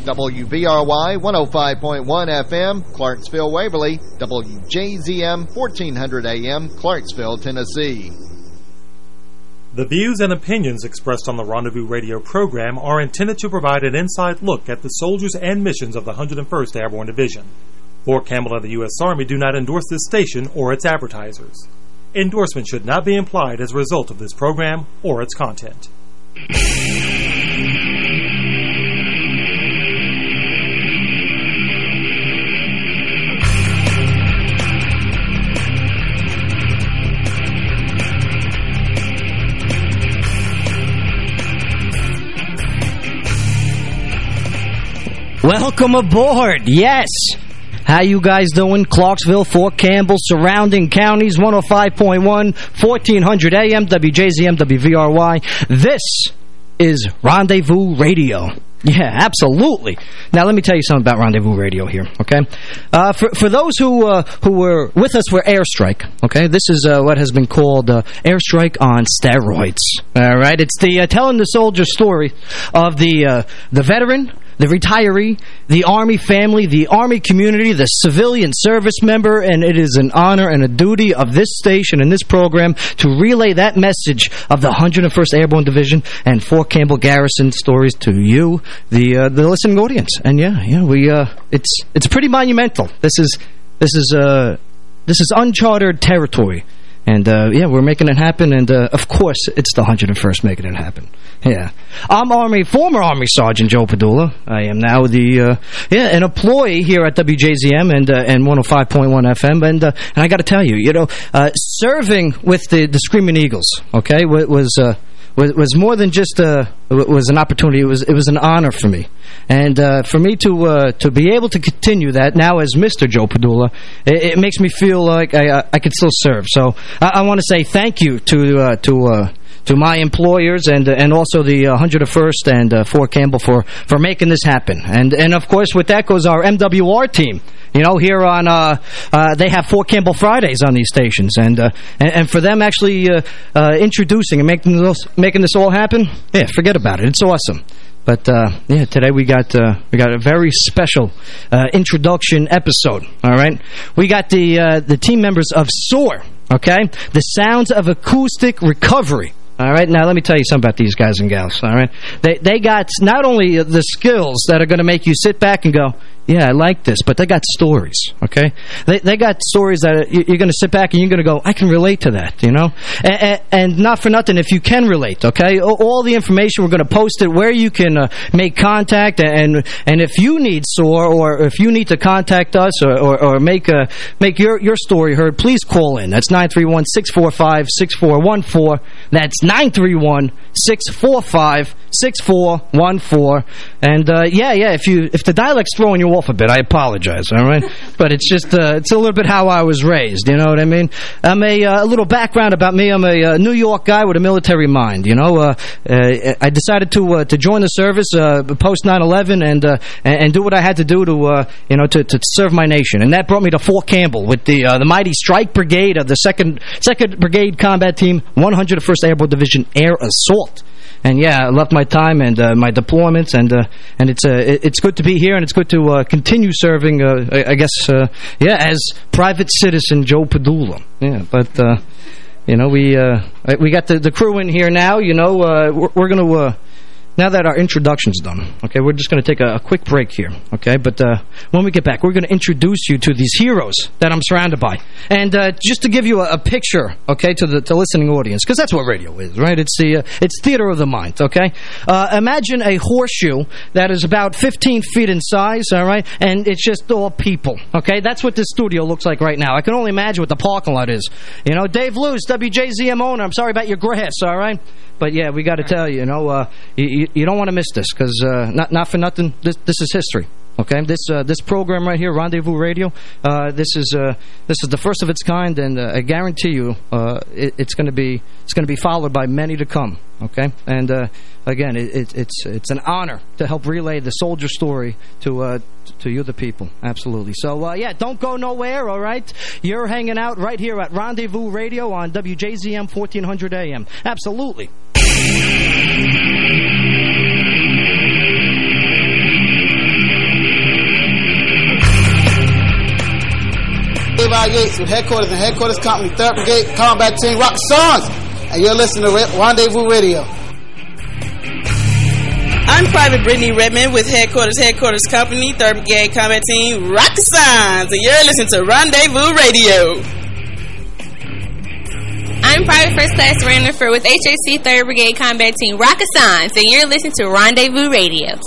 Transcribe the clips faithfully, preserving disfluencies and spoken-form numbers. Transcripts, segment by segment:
W V R Y one oh five point one F M, Clarksville, Waverly, W J Z M fourteen hundred A M, Clarksville, Tennessee. The views and opinions expressed on the Rendezvous Radio program are intended to provide an inside look at the soldiers and missions of the one hundred first Airborne Division. Fort Campbell and the U S Army do not endorse this station or its advertisers. Endorsement should not be implied as a result of this program or its content. Welcome aboard. Yes. How you guys doing? Clarksville, Fort Campbell, surrounding counties, one oh five point one, fourteen hundred A M, W J Z M, W V R Y. This is Rendezvous Radio. Yeah, absolutely. Now, let me tell you something about Rendezvous Radio here, okay? Uh, for, for those who uh, who were with us for Airstrike, okay, this is uh, what has been called uh, Airstrike on steroids, all right? It's the uh, telling the soldier story of the uh, the veteran, the retiree, the Army family, the Army community, the civilian service member, and it is an honor and a duty of this station and this program to relay that message of the one hundred first Airborne Division and Fort Campbell Garrison stories to you, the uh, the listening audience. And yeah, yeah, we uh, it's it's pretty monumental. This is this is uh this is uncharted territory. And, uh, yeah, we're making it happen. And, uh, of course, it's the one hundred first making it happen. Yeah. I'm Army, former Army Sergeant Joe Padula. I am now the, uh, yeah, an employee here at W J Z M and, uh, and one oh five point one F M. And, uh, and I got to tell you, you know, uh, serving with the, the Screaming Eagles, okay, was, uh, was, was more than just a, was an opportunity. It was, it was an honor for me. And uh, for me to uh, to be able to continue that now as Mister Joe Padula, it, it makes me feel like I, I can still serve. So I, I want to say thank you to uh, to uh, to my employers and uh, and also the one hundred first and uh, Fort Campbell for for making this happen. And and of course with that goes our M W R team. You know, here on, uh, uh, they have Fort Campbell Fridays on these stations. And uh, and, and for them actually uh, uh, introducing and making this, making this all happen, yeah, forget about it. It's awesome. But, uh, yeah, today we got uh, we got a very special uh, introduction episode, all right? We got the, uh, the team members of SOAR, okay? The Sounds of Acoustic Recovery. All right, now let me tell you something about these guys and gals, all right? They, they got not only the skills that are going to make you sit back and go, yeah, I like this, but they got stories, okay? They they got stories that you're going to sit back and you're going to go, I can relate to that, you know? And, and, and not for nothing, if you can relate, okay? All the information, we're going to post it where you can uh, make contact, and and if you need SOAR or if you need to contact us or, or, or make a, make your, your story heard, please call in. That's nine three one, six four five, six four one four. That's nine three one, six four five, six four one four. And, uh, yeah, yeah, if you if the dialect's throwing you off a bit, I apologize, all right? But it's just, uh, it's a little bit how I was raised, you know what I mean? I'm a, uh, a little background about me. I'm a uh, New York guy with a military mind, you know? Uh, uh, I decided to uh, to join the service uh, post nine eleven and, uh, and and do what I had to do to, uh, you know, to, to serve my nation. And that brought me to Fort Campbell with the uh, the mighty Strike Brigade of the second second Brigade Combat Team, one hundred first Airborne Division Air Assault. And yeah, I left my time and uh, my deployments, and uh, and it's uh, it's good to be here, and it's good to uh, continue serving. Uh, I, I guess, uh, yeah, as Private Citizen Joe Padula. Yeah, but uh, you know, we uh, we got the the crew in here now. You know, uh, we're, we're going to. Uh, Now that our introduction's done, okay, we're just going to take a, a quick break here, okay? But uh, when we get back, we're going to introduce you to these heroes that I'm surrounded by. And uh, just to give you a, a picture, okay, to the to listening audience, because that's what radio is, right? It's the uh, it's theater of the mind, okay? Uh, imagine a horseshoe that is about fifteen feet in size, all right? And it's just all people, okay? That's what this studio looks like right now. I can only imagine what the parking lot is. You know, Dave Luce, W J Z M owner, I'm sorry about your grass, all right? But, yeah, we got to tell you, you know, uh, you, you don't want to miss this because, uh, not, not for nothing, this, this is history. Okay, this uh, this program right here, Rendezvous Radio, uh, this is uh, this is the first of its kind, and uh, I guarantee you, uh, it, it's going to be it's going to be followed by many to come. Okay, and uh, again, it, it, it's it's an honor to help relay the soldier story to uh, to you, the people. Absolutely. So uh, yeah, don't go nowhere. All right, you're hanging out right here at Rendezvous Radio on W J Z M fourteen hundred A M. Absolutely. Ty Yates with Headquarters and Headquarters Company, third Brigade Combat Team, Rock Songs, and you're listening to Rendezvous Radio. I'm Private Brittany Redmond with Headquarters Headquarters Company, third Brigade Combat Team, Rock Signs, and you're listening to Rendezvous Radio. I'm Private First Class Randolph with H A C third Brigade Combat Team, Rock Signs, and you're listening to Rendezvous Radio.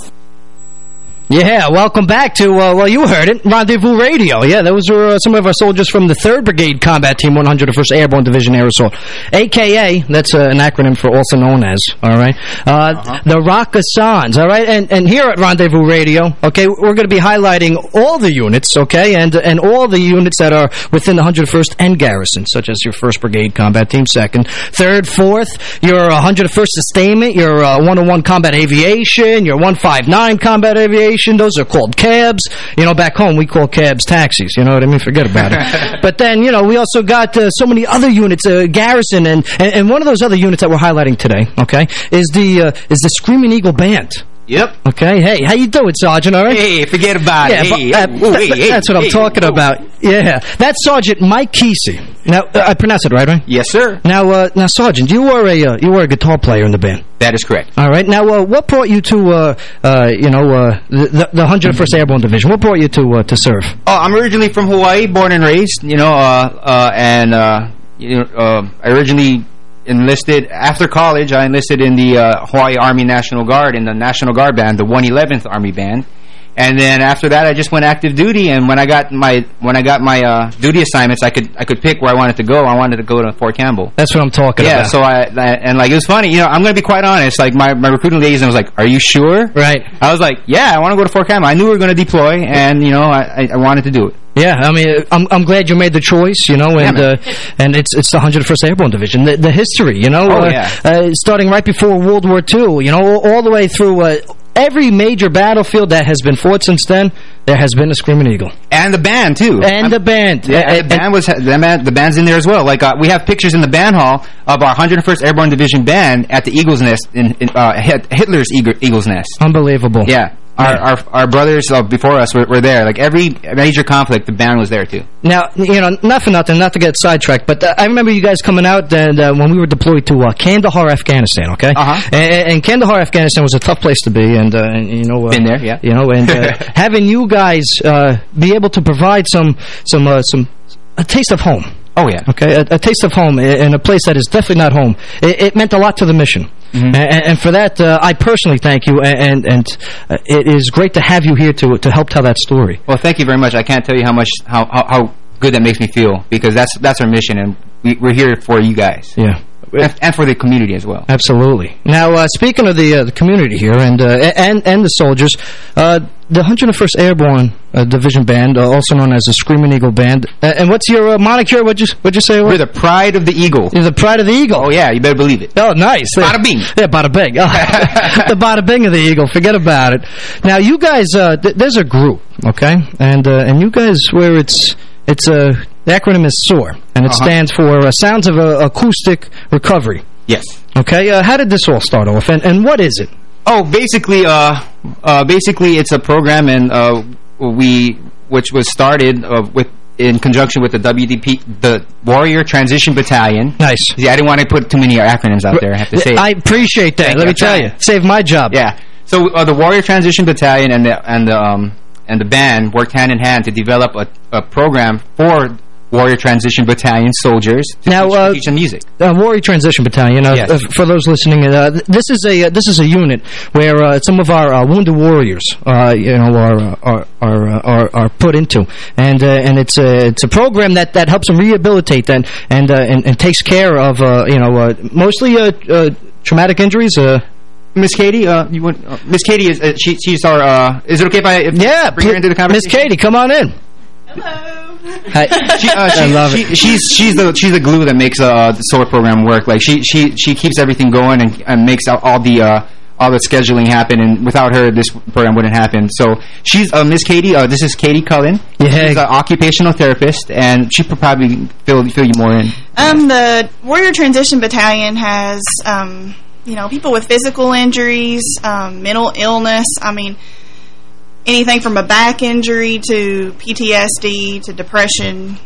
Yeah, welcome back to, uh, well, you heard it, Rendezvous Radio. Yeah, those were uh, some of our soldiers from the third Brigade Combat Team, one hundred first Airborne Division Air Assault, a k a, that's uh, an acronym for also known as, all right, uh, uh-huh. the Rakkasans, all right? And and here at Rendezvous Radio, okay, we're going to be highlighting all the units, okay, and and all the units that are within the one hundred first and Garrison, such as your first Brigade Combat Team, second, third, fourth, your one hundred first Sustainment, your uh, one oh one Combat Aviation, your one fifty-nine Combat Aviation. Those are called cabs. You know, back home we call cabs taxis. You know what I mean? Forget about it. But then, you know, we also got uh, so many other units, uh, Garrison, and, and and one of those other units that we're highlighting today, okay, is the uh, is the Screaming Eagle Band. Yep. Okay. Hey, how you doing, Sergeant? All right. Hey, forget about yeah, it. Hey, but, uh, ooh, th hey, th that's hey, what I'm hey, talking ooh. about. Yeah, that's Sergeant Mike Kesey. Now, uh, I pronounced it right, right? Yes, sir. Now, uh, now, Sergeant, you were a uh, you were a guitar player in the band. That is correct. All right. Now, uh, what brought you to, uh, uh, you know, uh, the, the one hundred first Airborne Division? What brought you to uh, to serve? Oh, I'm originally from Hawaii, born and raised. You know, uh, uh, and uh, you know, uh, I originally enlisted after college. I enlisted in the uh, Hawaii Army National Guard in the National Guard Band, the one eleventh Army Band. And then after that, I just went active duty. And when I got my when I got my uh, duty assignments, I could I could pick where I wanted to go. I wanted to go to Fort Campbell. That's what I'm talking yeah, about. Yeah. So I, I and like it was funny. You know, I'm gonna be quite honest. Like my my recruiting liaison was like, "Are you sure?" Right. I was like, "Yeah, I want to go to Fort Campbell." I knew we were going to deploy, and you know, I I wanted to do it. Yeah, I mean, I'm I'm glad you made the choice, you know, and yeah, uh, and it's it's the one hundred first Airborne Division, the, the history, you know, oh, uh, yeah. uh, starting right before World War Two, you know, all, all the way through uh, every major battlefield that has been fought since then. There has been a Screaming Eagle, and the band too, and I'm, the band. Yeah, uh, the band was the, band, the band's in there as well. Like uh, we have pictures in the band hall of our one hundred first Airborne Division band at the Eagle's Nest in, in uh, Hitler's Eagle's Nest. Unbelievable. Yeah. Our, our our brothers uh, before us were, were there. Like every major conflict, the band was there too. Now, you know, not for nothing, not to get sidetracked, but uh, I remember you guys coming out and uh, when we were deployed to uh, Kandahar, Afghanistan. Okay, uh-huh. and, and Kandahar, Afghanistan was a tough place to be, and, uh, and you know, uh, been there, yeah. You know, and uh, having you guys uh, be able to provide some some uh, some a taste of home. Oh, yeah. Okay, a, a taste of home in a place that is definitely not home. It, it meant a lot to the mission. Mm-hmm. and, and for that, uh, I personally thank you, and, and uh, it is great to have you here to to help tell that story. Well, thank you very much. I can't tell you how much, how, how, how good that makes me feel, because that's that's our mission, and we, we're here for you guys. Yeah. And for the community as well. Absolutely. Now, uh, speaking of the uh, the community here and uh, and and the soldiers, uh, the one hundred first Airborne uh, Division Band, uh, also known as the Screaming Eagle Band, uh, and what's your uh, moniker? What'd you what'd you say? We're the Pride of the Eagle. You're the Pride of the Eagle. Oh yeah, you better believe it. Oh, nice. Bada bing. Yeah, bada bing. Oh, the bada bing of the Eagle. Forget about it. Now, you guys, uh, th there's a group, okay, and uh, and you guys, where it's it's a uh, the acronym is SOAR, and it uh-huh. stands for uh, Sounds of uh, Acoustic Recovery. Yes. Okay. Uh, how did this all start off, and and what is it? Oh, basically, uh, uh, basically, it's a program, and uh, we which was started uh, with in conjunction with the W D P, the Warrior Transition Battalion. Nice. Yeah, I didn't want to put too many acronyms out there. I have to say. I appreciate that. Thank Let me tell you, saved my job. Yeah. So uh, the Warrior Transition Battalion and the and the um and the band worked hand in hand to develop a, a program for Warrior Transition Battalion soldiers to now, teach, uh, teach them music. Uh, Warrior Transition Battalion. Uh, yes. uh, for those listening, uh, this is a uh, this is a unit where uh, some of our uh, wounded warriors, uh, you know, are are are are, are put into, and uh, and it's a it's a program that that helps them rehabilitate and and uh, and, and takes care of uh, you know uh, mostly uh, uh, traumatic injuries. Uh, Miss Katie, uh, you want uh, Miss Katie is uh, she she's our. Uh, is it okay if I if yeah bring her into the conversation? Miss Katie, come on in. Hello. Hi. She, uh, she, I love she, it. She's she's the she's the glue that makes uh, the SOAR program work. Like she she she keeps everything going and, and makes all, all the uh, all the scheduling happen. And without her, this program wouldn't happen. So she's uh, Miss Katie. Uh, this is Katie Cullen. Yeah. She's an occupational therapist, and she could probably fill fill you more in. Um, the Warrior Transition Battalion has um, you know, people with physical injuries, um, mental illness. I mean, anything from a back injury to P T S D to depression.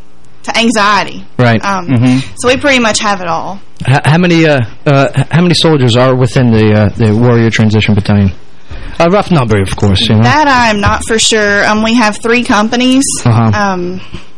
to anxiety. Right. Um, Mm-hmm. So we pretty much have it all. H how many uh, uh, how many soldiers are within the uh, the Warrior Transition Battalion? A rough number, of course. You know? That I'm not for sure. Um, we have three companies. Uh-huh. Um,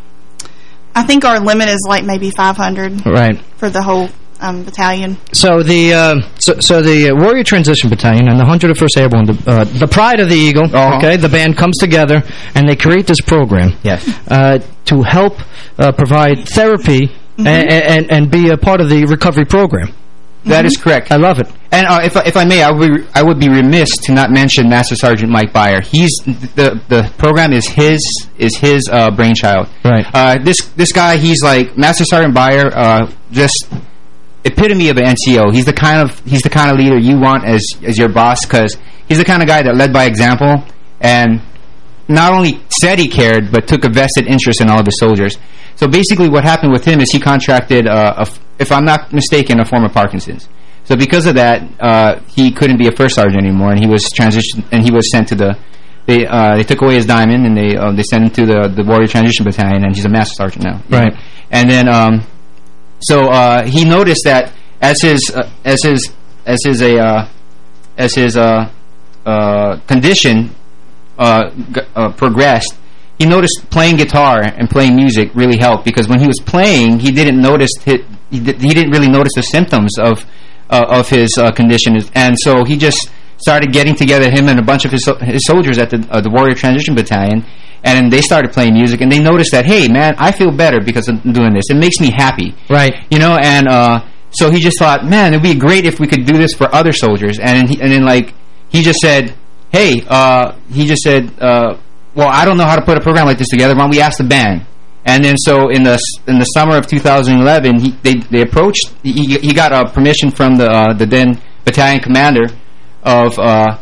I think our limit is like maybe five hundred. Right. For the whole um, battalion. So the uh, so, so the Warrior Transition Battalion and the one hundred first Airborne, uh, the Pride of the Eagle, uh-huh. okay, the band comes together and they create this program. Yes. Uh, to help uh, provide therapy mm-hmm. and, and and be a part of the recovery program. That mm-hmm. is correct. I love it. And uh, if if I may, I would I would be remiss to not mention Master Sergeant Mike Byer. He's the the program is his is his uh, brainchild. Right. Uh, this this guy, he's like Master Sergeant Byer. Uh, just epitome of an N C O. He's the kind of he's the kind of leader you want as as your boss, because he's the kind of guy that led by example and not only said he cared, but took a vested interest in all of his soldiers. So basically what happened with him is he contracted, uh, a, if I'm not mistaken, a form of Parkinson's. So because of that, uh, he couldn't be a first sergeant anymore, and he was transitioned, and he was sent to the, they uh, they took away his diamond, and they uh, they sent him to the, the Warrior Transition Battalion, and he's a master sergeant now. Right. Know? And then, um, so uh, he noticed that as his, uh, as his, as his, a, uh, as his uh, uh, condition Uh, uh, progressed, he noticed playing guitar and playing music really helped, because when he was playing, he didn't notice his, he, di he didn't really notice the symptoms of uh, of his uh, condition, and so he just started getting together, him and a bunch of his his soldiers at the uh, the Warrior Transition Battalion, and they started playing music, and they noticed that, hey man, I feel better because of doing this. It makes me happy, right? You know, and uh, so he just thought, man, it'd be great if we could do this for other soldiers, and he, and then like he just said, hey, uh, he just said, uh, well, I don't know how to put a program like this together. Why don't we ask the band? And then so in the in the summer of two thousand eleven, he, they they approached. He he got uh, permission from the uh, the then battalion commander of uh,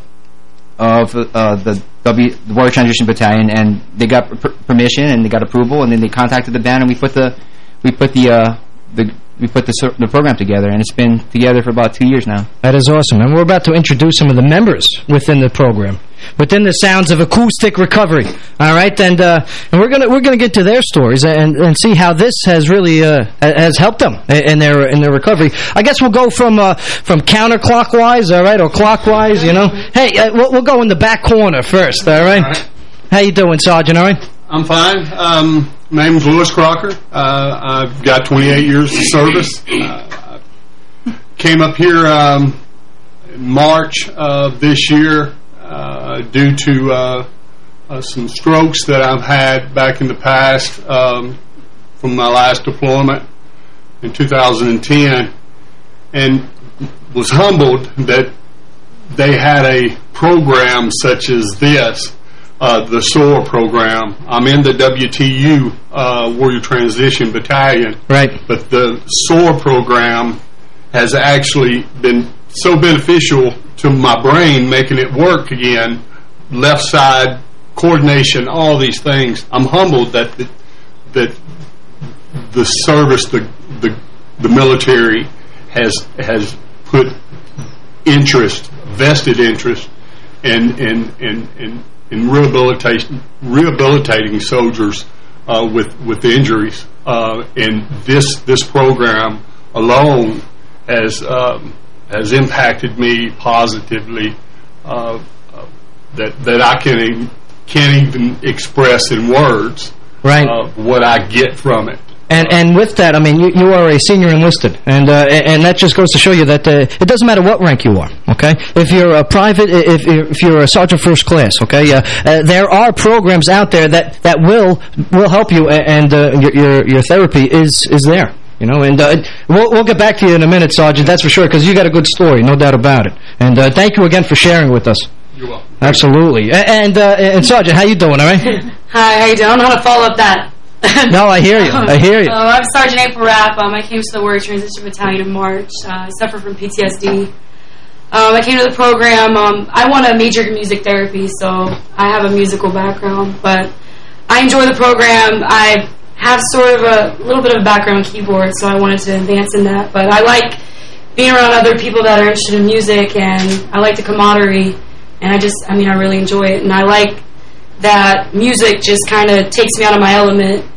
of uh, the W the Warrior Transition Battalion, and they got per permission and they got approval, and then they contacted the band, and we put the we put the uh, the we put the, the program together, and it's been together for about two years now. That is awesome. And we're about to introduce some of the members within the program, within the sounds of acoustic recovery. All right, and uh, and we're gonna we're gonna get to their stories and and see how this has really uh, has helped them in their in their recovery. I guess we'll go from uh, from counterclockwise, all right, or clockwise. You know, hey, uh, we'll, we'll go in the back corner first. All right. All right. How you doing, Sergeant? All right. I'm fine. Um, my name is Lewis Crocker. Uh, I've got twenty-eight years of service. Uh, I came up here um, in March of this year uh, due to uh, uh, some strokes that I've had back in the past um, from my last deployment in two thousand ten, and was humbled that they had a program such as this. Uh, the S O A R program. I'm in the W T U, uh, Warrior Transition Battalion. Right. But the S O A R program has actually been so beneficial to my brain, making it work again, left side, coordination, all these things. I'm humbled that the, that the service, the, the, the military has, has put interest, vested interest in, in, in, in in rehabilitation, rehabilitating soldiers uh, with with injuries, uh, and this this program alone has um, has impacted me positively. Uh, uh, that that I can can't even express in words, right? Uh, what I get from it. And and with that, I mean, you, you are a senior enlisted, and uh, and that just goes to show you that uh, it doesn't matter what rank you are, okay? If you're a private, if if you're a sergeant first class, okay, uh, uh, there are programs out there that that will will help you, and uh, your, your your therapy is is there, you know. And uh, we'll we'll get back to you in a minute, Sergeant. That's for sure, because you got a good story, no doubt about it. And uh, thank you again for sharing with us. You're welcome. Absolutely. And uh, and Sergeant, how you doing? All right. Hi, how you doing? I don't know how to follow up that. No, I hear you. I hear you. Uh, I'm Sergeant April Rapp. Um, I came to the Warrior Transition Battalion in March. Uh, I suffer from P T S D. Um, I came to the program. Um, I want to major in music therapy, so I have a musical background. But I enjoy the program. I have sort of a little bit of a background in keyboard, so I wanted to advance in that. But I like being around other people that are interested in music, and I like the camaraderie. And I just, I mean, I really enjoy it. And I like that music just kind of takes me out of my element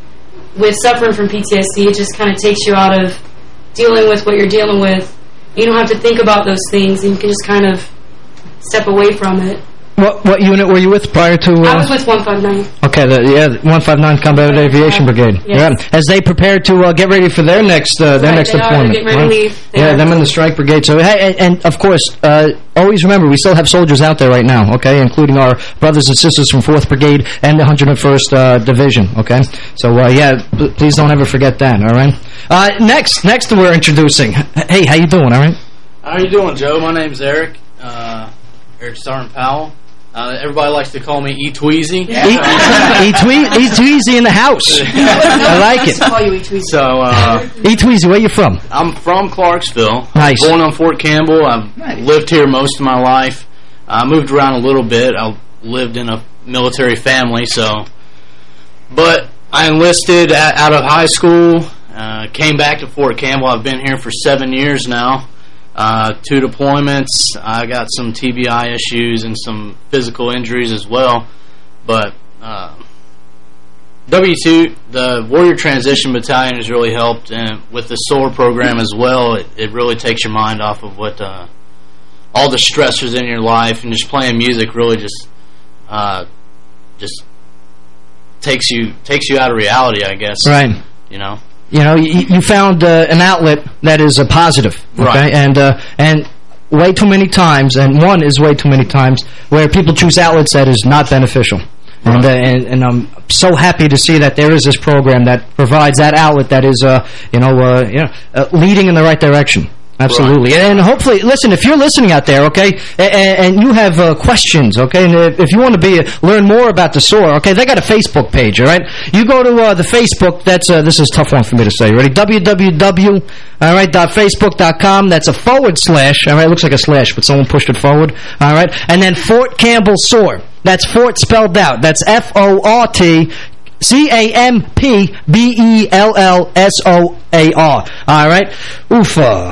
with suffering from P T S D, it just kind of takes you out of dealing with what you're dealing with. You don't have to think about those things, and you can just kind of step away from it. What what unit were you with prior to... Uh, I was with one five nine. Okay, the, yeah, one five nine Combat uh, Aviation Brigade. Yes. Yeah. As they prepare to uh, get ready for their next uh, their right, next they deployment. Are, getting ready right? to leave. They yeah, are. them in the Strike Brigade. So, hey, and, and of course, uh, always remember, we still have soldiers out there right now, okay, including our brothers and sisters from fourth Brigade and the one hundred first uh, Division, okay? So, uh, yeah, please don't ever forget that, all right? Uh, next, next we're introducing. Hey, how you doing, all right? How you doing, Joe? My name's Eric. Uh, Eric Sergeant Powell. Uh, everybody likes to call me E. Tweezy. E. Tweezy in the house. I like it. Call you E. Tweezy. So, uh, E. Tweezy, where you from? I'm from Clarksville. Nice. Born on Fort Campbell. I've nice. lived here most of my life. I moved around a little bit. I lived in a military family, so. But I enlisted at, out of high school. Uh, came back to Fort Campbell. I've been here for seven years now. Uh, two deployments. I got some T B I issues and some physical injuries as well. But uh, W two, the Warrior Transition Battalion, has really helped, and with the S O A R program as well, it, it really takes your mind off of what uh, all the stressors in your life, and just playing music really just uh, just takes you takes you out of reality, I guess. Right. You know. You know, you, you found uh, an outlet that is a positive, okay? Right. And uh, and way too many times, and one is way too many times, where people choose outlets that is not beneficial. Right. And, uh, and and I'm so happy to see that there is this program that provides that outlet that is, uh, you know, uh, you know, uh, leading in the right direction. Absolutely. Right. And hopefully, listen, if you're listening out there, okay, and, and you have uh, questions, okay, and if you want to be uh, learn more about the S O A R, okay, they got a Facebook page, all right? You go to uh, the Facebook, that's, uh, this is a tough one for me to say, ready? www, all right, dot facebook dot com, that's a forward slash, all right, it looks like a slash, but someone pushed it forward, all right, and then Fort Campbell S O A R, that's Fort spelled out, that's F O R T C A M P B E L L S O A R. All right? Oofa.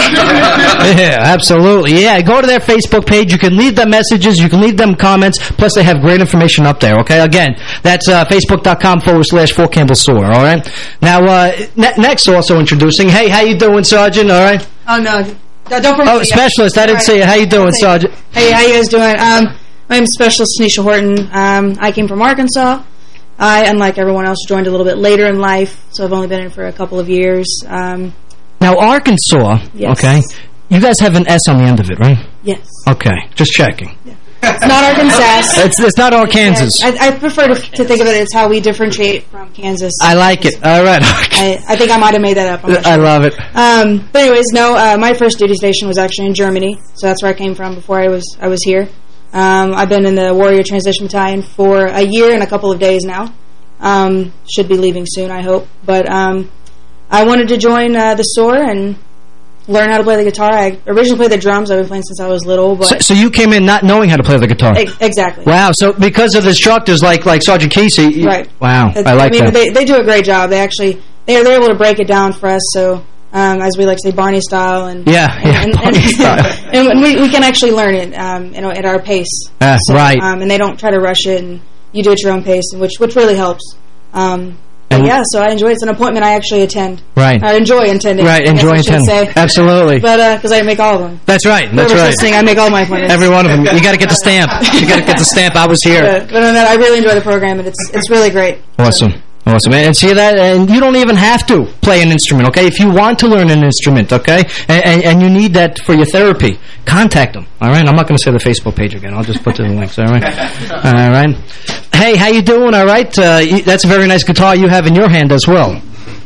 Yeah, absolutely. Yeah, go to their Facebook page. You can leave them messages. You can leave them comments. Plus, they have great information up there, okay? Again, that's uh, facebook.com forward slash Fort Campbell S O A R, all right? Now, uh, ne next also introducing, hey, how you doing, Sergeant, all right? Oh, no. Don't promote Oh, Specialist. I didn't right. see you. How you doing, Sergeant? Hey, how you guys doing? Um, my name is Specialist Tanisha Horton. Um, I came from Arkansas. I, unlike everyone else, joined a little bit later in life, so I've only been in for a couple of years. Um, now, Arkansas, yes. okay, you guys have an S on the end of it, right? Yes. Okay, just checking. Yeah. It's not Arkansas. it's, it's not Arkansas. Yeah, I, I prefer to, to think of it as how we differentiate from Kansas. I like it. All right. I, I think I might have made that up. I'm not sure. I love it. Um, but anyways, no, uh, my first duty station was actually in Germany, so that's where I came from before I was I was here. Um, I've been in the Warrior Transition Battalion for a year and a couple of days now. Um, should be leaving soon, I hope. But um, I wanted to join uh, the S O A R and learn how to play the guitar. I originally played the drums. I've been playing since I was little. But so, so you came in not knowing how to play the guitar? Ex exactly. Wow. So because of the instructors like like Sergeant Kesey, right? Wow. It's, I like I mean, that. They they do a great job. They actually they're they're able to break it down for us. So um, as we like to say, Barney style, and yeah, and, yeah, and, Barney and, style. and we we can actually learn it, um, you know, at our pace. Uh, so, right. Um, and they don't try to rush it, and you do it at your own pace, which which really helps. Um, and yeah, so I enjoy it. It's an appointment I actually attend. Right. I enjoy attending. Right, enjoy attending. Absolutely. But because uh, I make all of them. That's right. That's Whoever's right. listening, I make all my appointments. Every one of them. You got to get the stamp. You got to get the stamp. I was here. But, but no, I really enjoy the program, and it's it's really great. Awesome. So. Awesome. And see that? And you don't even have to play an instrument, okay? If you want to learn an instrument, okay, and, and, and you need that for your therapy, contact them, all right? I'm not going to say the Facebook page again. I'll just put the links, all right? All right. Hey, how you doing, all right? Uh, you, that's a very nice guitar you have in your hand as well.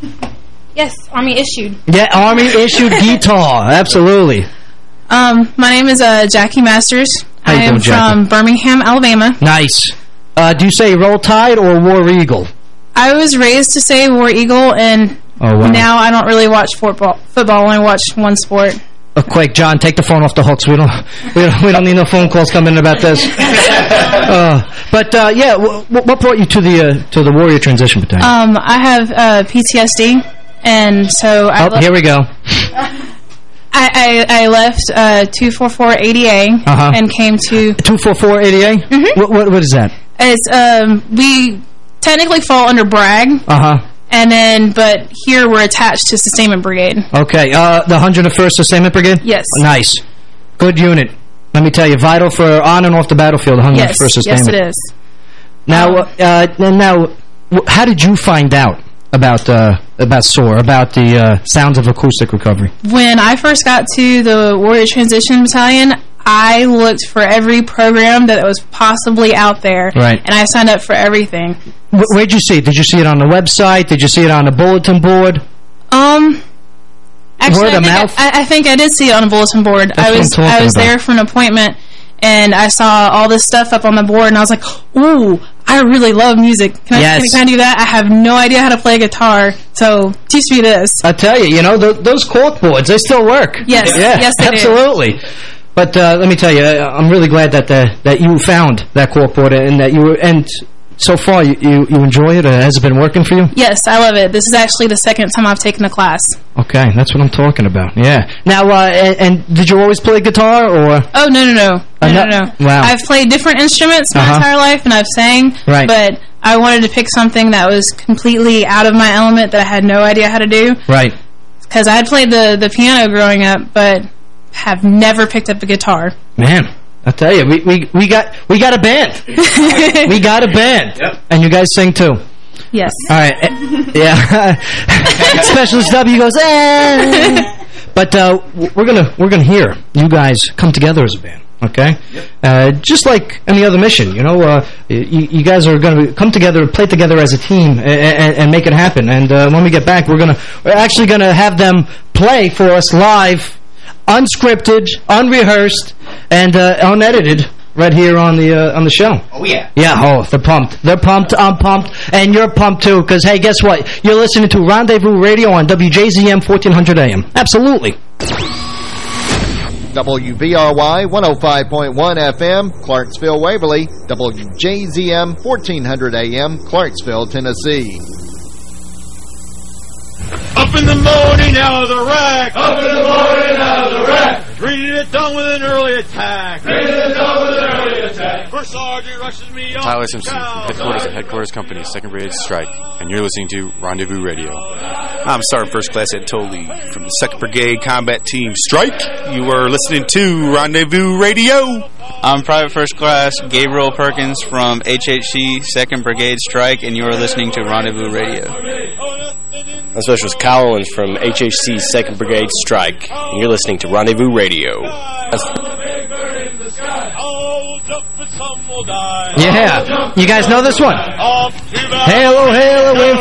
Yes, Army issued. Yeah, Army issued guitar. Absolutely. Um, my name is uh, Jackie Masters. How you I am doing, Jackie? from Birmingham, Alabama. Nice. Uh, do you say Roll Tide or War Eagle? I was raised to say War Eagle, and oh, wow. now I don't really watch football. Football, I only watch one sport. Oh, quick, John, take the phone off the hooks. We don't, we don't, we don't need no phone calls coming in about this. uh, but uh, yeah, what brought you to the uh, to the Warrior Transition Battalion? Um, I have uh, P T S D, and so I oh, here we go. I, I, I left uh, two forty-four A D A uh-huh. and came to two forty-four A D A. Mm-hmm. What, what what is that? It's um we. technically fall under Bragg. Uh-huh. And then, but here we're attached to Sustainment Brigade. Okay, uh, the one hundred first Sustainment Brigade? Yes. Nice. Good unit. Let me tell you, vital for on and off the battlefield, the one hundred first yes, Sustainment. Yes, it is. Now, uh, now, how did you find out about uh, about S O A R, about the uh, sounds of acoustic recovery? When I first got to the Warrior Transition Battalion, I looked for every program that was possibly out there, right. and I signed up for everything. Wh where'd you see it? Did you see it on the website? Did you see it on the bulletin board? Um, actually, Word I of think mouth? I, I think I did see it on a bulletin board. That's I what was I'm talking I was about. there for an appointment, and I saw all this stuff up on the board, and I was like, "Ooh, I really love music. Can I, Yes. can, can I do that? I have no idea how to play a guitar, so teach me this." I tell you, you know, th those cork boards, they still work. Yes, yeah, yes, they do. absolutely. But uh, let me tell you, I'm really glad that the, that you found that cork board and that you were, and so far you, you, you enjoy it. Uh, has it been working for you? Yes, I love it. This is actually the second time I've taken a class. Okay, that's what I'm talking about. Yeah. Now, uh, and, and did you always play guitar, or? Oh, no, no, no. No, Uh, no, no- no. wow. I've played different instruments my Uh-huh. entire life, and I've sang, Right. but I wanted to pick something that was completely out of my element that I had no idea how to do. Right. Because I had played the, the piano growing up, but have never picked up a guitar. Man, I tell you, we we we got we got a band. we got a band, Yep. and you guys sing too. Yes. All right. eh, Yeah. Specialist W goes, eh. But uh, w- we're gonna we're gonna hear you guys come together as a band. Okay. Yep. Uh, just like any other mission, you know, uh, you, you guys are going to come together, play together as a team, and, and, and make it happen. And uh, when we get back, we're gonna we're actually gonna have them play for us live, unscripted, unrehearsed, and uh, unedited, right here on the uh, on the show. Oh, yeah. Yeah, oh, they're pumped. They're pumped, I'm pumped, and you're pumped too, because, hey, guess what? You're listening to Rendezvous Radio on W J Z M fourteen hundred A M. Absolutely. W V R Y one oh five point one F M, Clarksville, Waverly. W J Z M fourteen hundred A M, Clarksville, Tennessee. Up in the morning out of the rack. Up in the morning out of the rack. Greeted it done with an early attack. Greeted it done with an early attack. First sergeant rushes me off. Tyler Simpson, headquarters at Headquarters Company, second Brigade Strike, and you're listening to Rendezvous Radio. I'm Sergeant First Class Ed Tolley from the second Brigade Combat Team Strike. You are listening to Rendezvous Radio. I'm Private First Class Gabriel Perkins from H H C second Brigade Strike, and you are listening to Rendezvous Radio. I'm Specialist Kyle Owens from H H C second Brigade Strike, and you're listening to Rendezvous Radio. Yeah. You guys know this one? Halo, Halo,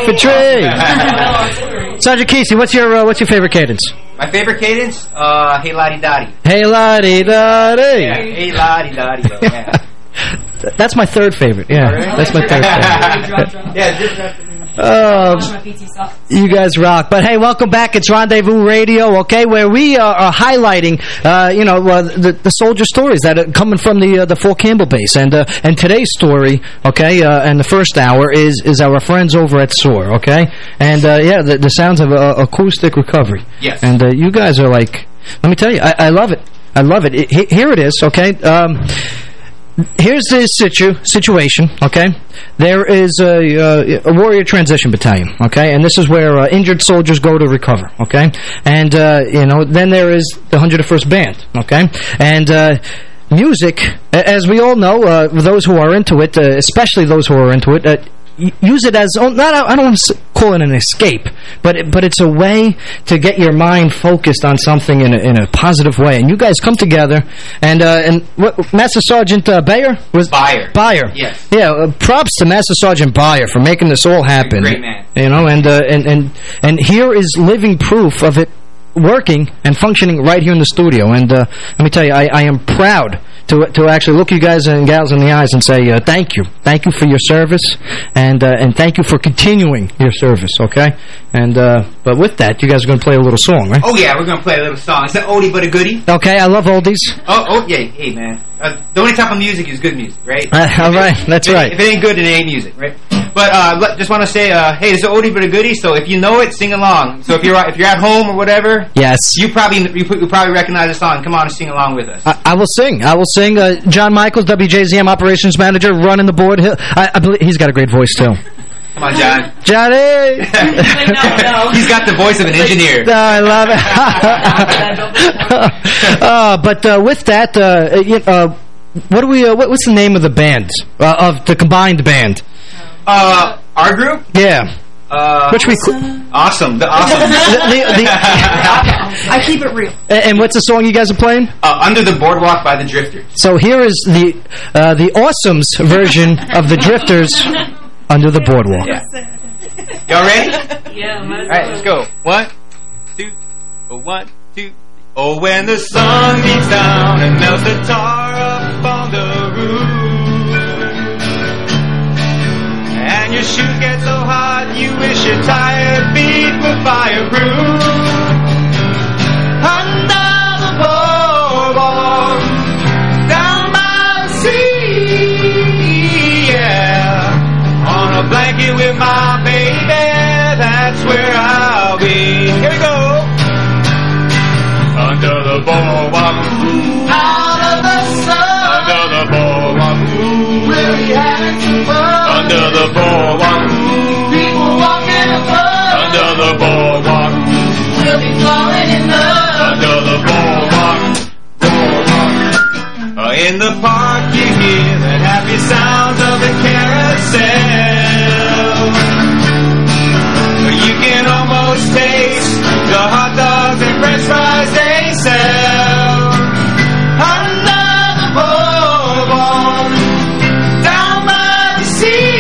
Infantry. Sergeant Casey, what's your uh, what's your favorite cadence? My favorite cadence? Uh, Hey Lottie Dottie. Hey, la-dee, da-dee. Yeah, Hey Lottie Dottie. Yeah. That's my third favorite. Yeah, that's my third favorite. Yeah, just Oh, you guys rock. But hey, welcome back. It's Rendezvous Radio, okay, where we are, are highlighting, uh, you know, uh, the, the soldier stories that are coming from the uh, the Fort Campbell base. And uh, and today's story, okay, uh, and the first hour is is our friends over at S O A R, okay? And uh, yeah, the, the sounds of uh, acoustic recovery. Yes. And uh, you guys are like, let me tell you, I, I love it. I love it. it. Here it is, okay? Um... Here's the situ situation, okay? There is a, uh, a Warrior Transition Battalion, okay? And this is where uh, injured soldiers go to recover, okay? And, uh, you know, then there is the one hundred first Band, okay? And uh, music, as we all know, uh, those who are into it, uh, especially those who are into it, uh, use it as, not, I don't want to call it an escape, but it, but it's a way to get your mind focused on something in a, in a positive way. And you guys come together, and uh, and what, Master Sergeant uh, Bayer was Bayer. Bayer, yes. Yeah. Uh, props to Master Sergeant Bayer for making this all happen. Great man. You know, and uh, and and and here is living proof of it working and functioning right here in the studio. And uh, let me tell you, I, I am proud to to actually look you guys and gals in the eyes and say uh, thank you, thank you for your service, and uh, and thank you for continuing your service. Okay, and uh, but with that, you guys are going to play a little song, right? Oh yeah, we're gonna play a little song. It's an oldie but a goodie. Okay, I love oldies. Oh, oh yeah, hey man. Uh, the only type of music is good music, right? Uh, all right, that's if it, right. If it ain't good, it ain't music, right? But uh, let, just want to say, uh, hey, it's an oldie but a goodie. So if you know it, sing along. So if you're if you're at home or whatever, yes, you probably you, you probably recognize the song. Come on and sing along with us. I, I will sing. I will sing. Uh, John Michaels, W J Z M Operations Manager, running the board. He'll, I, I believe he's got a great voice too. Come on, John. Johnny! no, no. He's got the voice of an engineer. No, I love it. uh, but uh, with that, uh, you, uh, what do we? Uh, what, what's the name of the band? Uh, of the combined band? Uh, our group? Yeah. Uh, Which we awesome, the awesome. the, the, the, I keep it real. And what's the song you guys are playing? Uh, Under the Boardwalk by the Drifters. So here is the uh, the Awesomes version of the Drifters, Under the Boardwalk. Yeah. Y'all ready? Yeah. All right, let's go. One, two, oh, one, two. Oh, when the sun beats down and melts the tar up on the roof, and your shoes get so hot you wish your tired feet were fireproof. Under the boardwalk, down by the sea, yeah. On a blanket with my baby, that's where I'll be. Here we go. Under the boardwalk, out of the sun. Under the boardwalk, we'll be having some fun. Under the boardwalk, people walking above. Under the boardwalk, we'll be falling in love. Under the boardwalk, boardwalk. Uh, in the park you hear the happy sounds of the carousel. You can almost taste the hot dogs and french fries they sell. Under the boardwalk, down by the